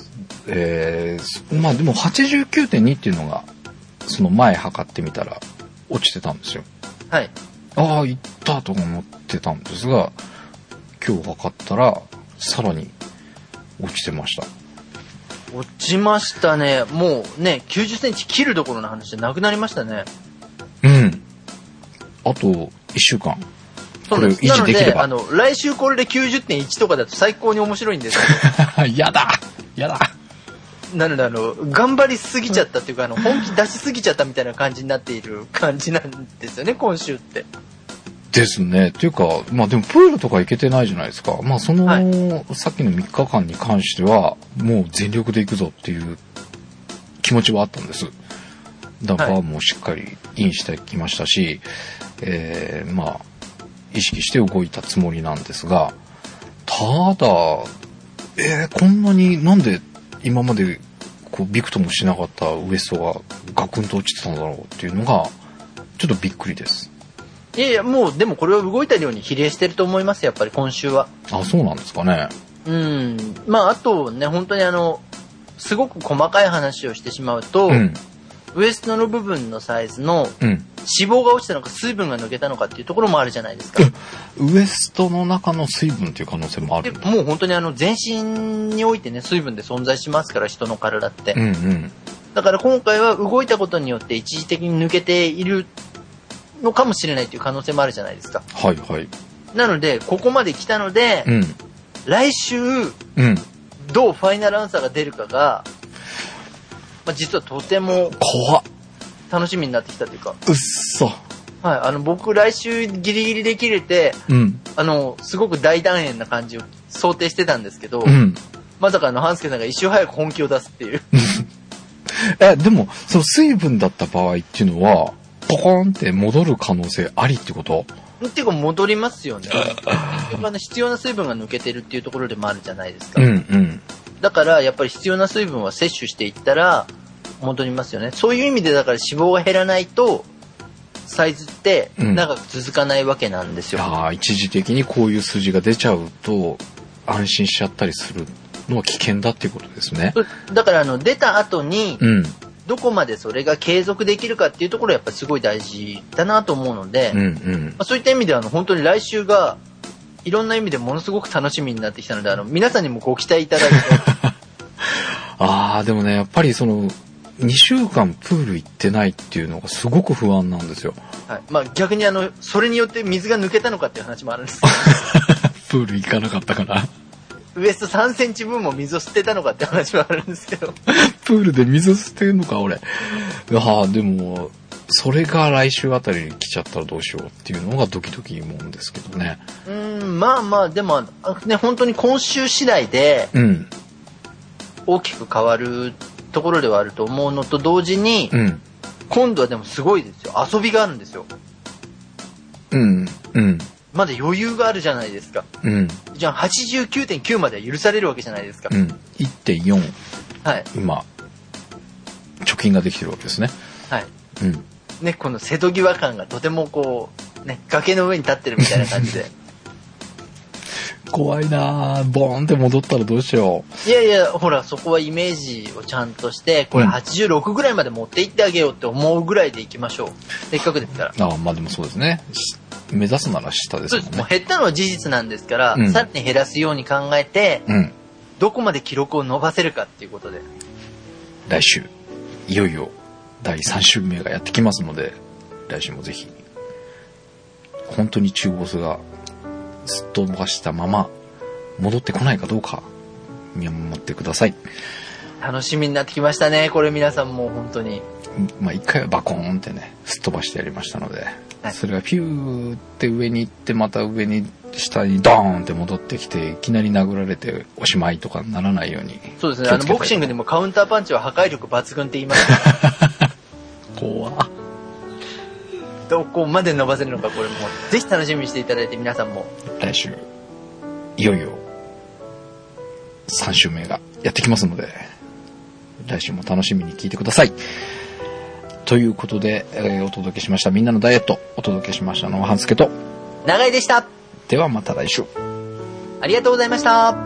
えー、まあでも はちじゅうきゅうてんに っていうのが、その前測ってみたら落ちてたんですよ。 はい。 ああ、いったと思ってたんですが、今日測ったら、さらに落ちてました。 落ちましたね。もうね、きゅうじゅっセンチ切るどころの話じゃなくなりましたね。 うん。あと、いっしゅうかん。これ維持できれば。 なので、あの、来週これで きゅうじゅってんいち とかだと最高に面白いんですけど。やだやだなので、あの、頑張りすぎちゃったっていうか、あの、本気出しすぎちゃったみたいな感じになっている感じなんですよね、今週って。 ですね。っていうか、まあでもプールとか行けてないじゃないですか。まあその、はい、さっきのみっかかんに関しては、もう全力で行くぞっていう気持ちはあったんです。だからもうしっかりインしてきましたし、はい、えー、まあ、意識して動いたつもりなんですが、ただ、えー、こんなになんで今までこうビクともしなかったウエストがガクンと落ちてたんだろうっていうのが、ちょっとびっくりです。 いやいや、もうでもこれは動いたように比例してると思いますやっぱり今週は。 あ、そうなんですかね。 うん。まああとね、本当にあのすごく細かい話をしてしまうと、うん、ウエストの部分のサイズの脂肪が落ちたのか水分が抜けたのかっていうところもあるじゃないですか。 ウエストの中の水分っていう可能性もある。 でもう本当にあの全身においてね、水分で存在しますから人の体って。 うんうん、 だから今回は動いたことによって一時的に抜けているのかもしれないという可能性もあるじゃないですか。 はいはい。 なのでここまで来たので、うん、来週、うん、どうファイナルアンサーが出るかが、まあ、実はとても怖っ楽しみになってきたというか。 うっそ。 はい、あの僕来週ギリギリで切れて、うん、あのすごく大団円な感じを想定してたんですけど、うん、まさかあの半助さんが一周早く本気を出すっていう。 えでもその水分だった場合っていうのは。ポコーンって戻る可能性ありってこと？ っていうか戻りますよね。必要な水分が抜けてるっていうところでもあるじゃないですか。 うんうん。 だからやっぱり必要な水分は摂取していったら戻りますよね。そういう意味でだから脂肪が減らないとサイズって長く続かないわけなんですよ。 うん、ああ、一時的にこういう数字が出ちゃうと安心しちゃったりするのは危険だっていうことですね。 だからあの出た後に、 うん、 どこまでそれが継続できるかっていうところはやっぱりすごい大事だなと思うので、 うんうんまあ、そういった意味ではあの本当に来週がいろんな意味でものすごく楽しみになってきたので、あの皆さんにもご期待いただいてああでもねやっぱりそのにしゅうかんプール行ってないっていうのがすごく不安なんですよ。 はい、まあ逆にあのそれによって水が抜けたのかっていう話もあるんですプール行かなかったからウエストさんセンチ分も水を吸ってたのかって話もあるんですけどプールで水吸ってるのか俺。ああでもそれが来週あたりに来ちゃったらどうしようっていうのがドキドキ思うんですけどね。 うーんまあまあでもね本当に今週次第で大きく変わるところではあると思うのと同時に、うん、今度はでもすごいですよ、遊びがあるんですよ。 うん。うん。 まだ余裕があるじゃないですか。 うん。 じゃあ はちじゅうきゅうてんきゅう までは許されるわけじゃないですか。 うん。いってんよん。 はい。 今、貯金ができてるわけですね。 はい。 うん。 ね、この瀬戸際感がとてもこう、ね、崖の上に立ってるみたいな感じで。 怖いなぁ。ボーンって戻ったらどうしよう。いやいや、ほら、そこはイメージをちゃんとして、これはちじゅうろくぐらいまで持っていってあげようって思うぐらいでいきましょう。せっかくですから。 ああ、まあでもそうですね。目指すなら下ですもんね。そうです。 もう減ったのは事実なんですから、うん、さらに減らすように考えて、 うん、 どこまで記録を伸ばせるかっていうことで。 来週、いよいよだいさん週目がやってきますので、来週もぜひ、本当に中ボスがずっと伸ばしたまま戻ってこないかどうか見守ってください。 楽しみになってきましたね。これ皆さんも本当に。 まあ一回はバコーンってね、すっ飛ばしてやりましたので、はい、それがピューって上に行ってまた上に下にドーンって戻ってきていきなり殴られておしまいとかならないように。 そうですね。あのボクシングでもカウンターパンチは破壊力抜群って言います怖っ。 どこまで伸ばせるのか、これもぜひ楽しみにしていただいて、皆さんも来週いよいよさん週目がやってきますので、来週も楽しみに聞いてください。ということで、えー、お届けしましたみんなのダイエット、お届けしましたのは半助と長井でした。 ではまた来週。 ありがとうございました。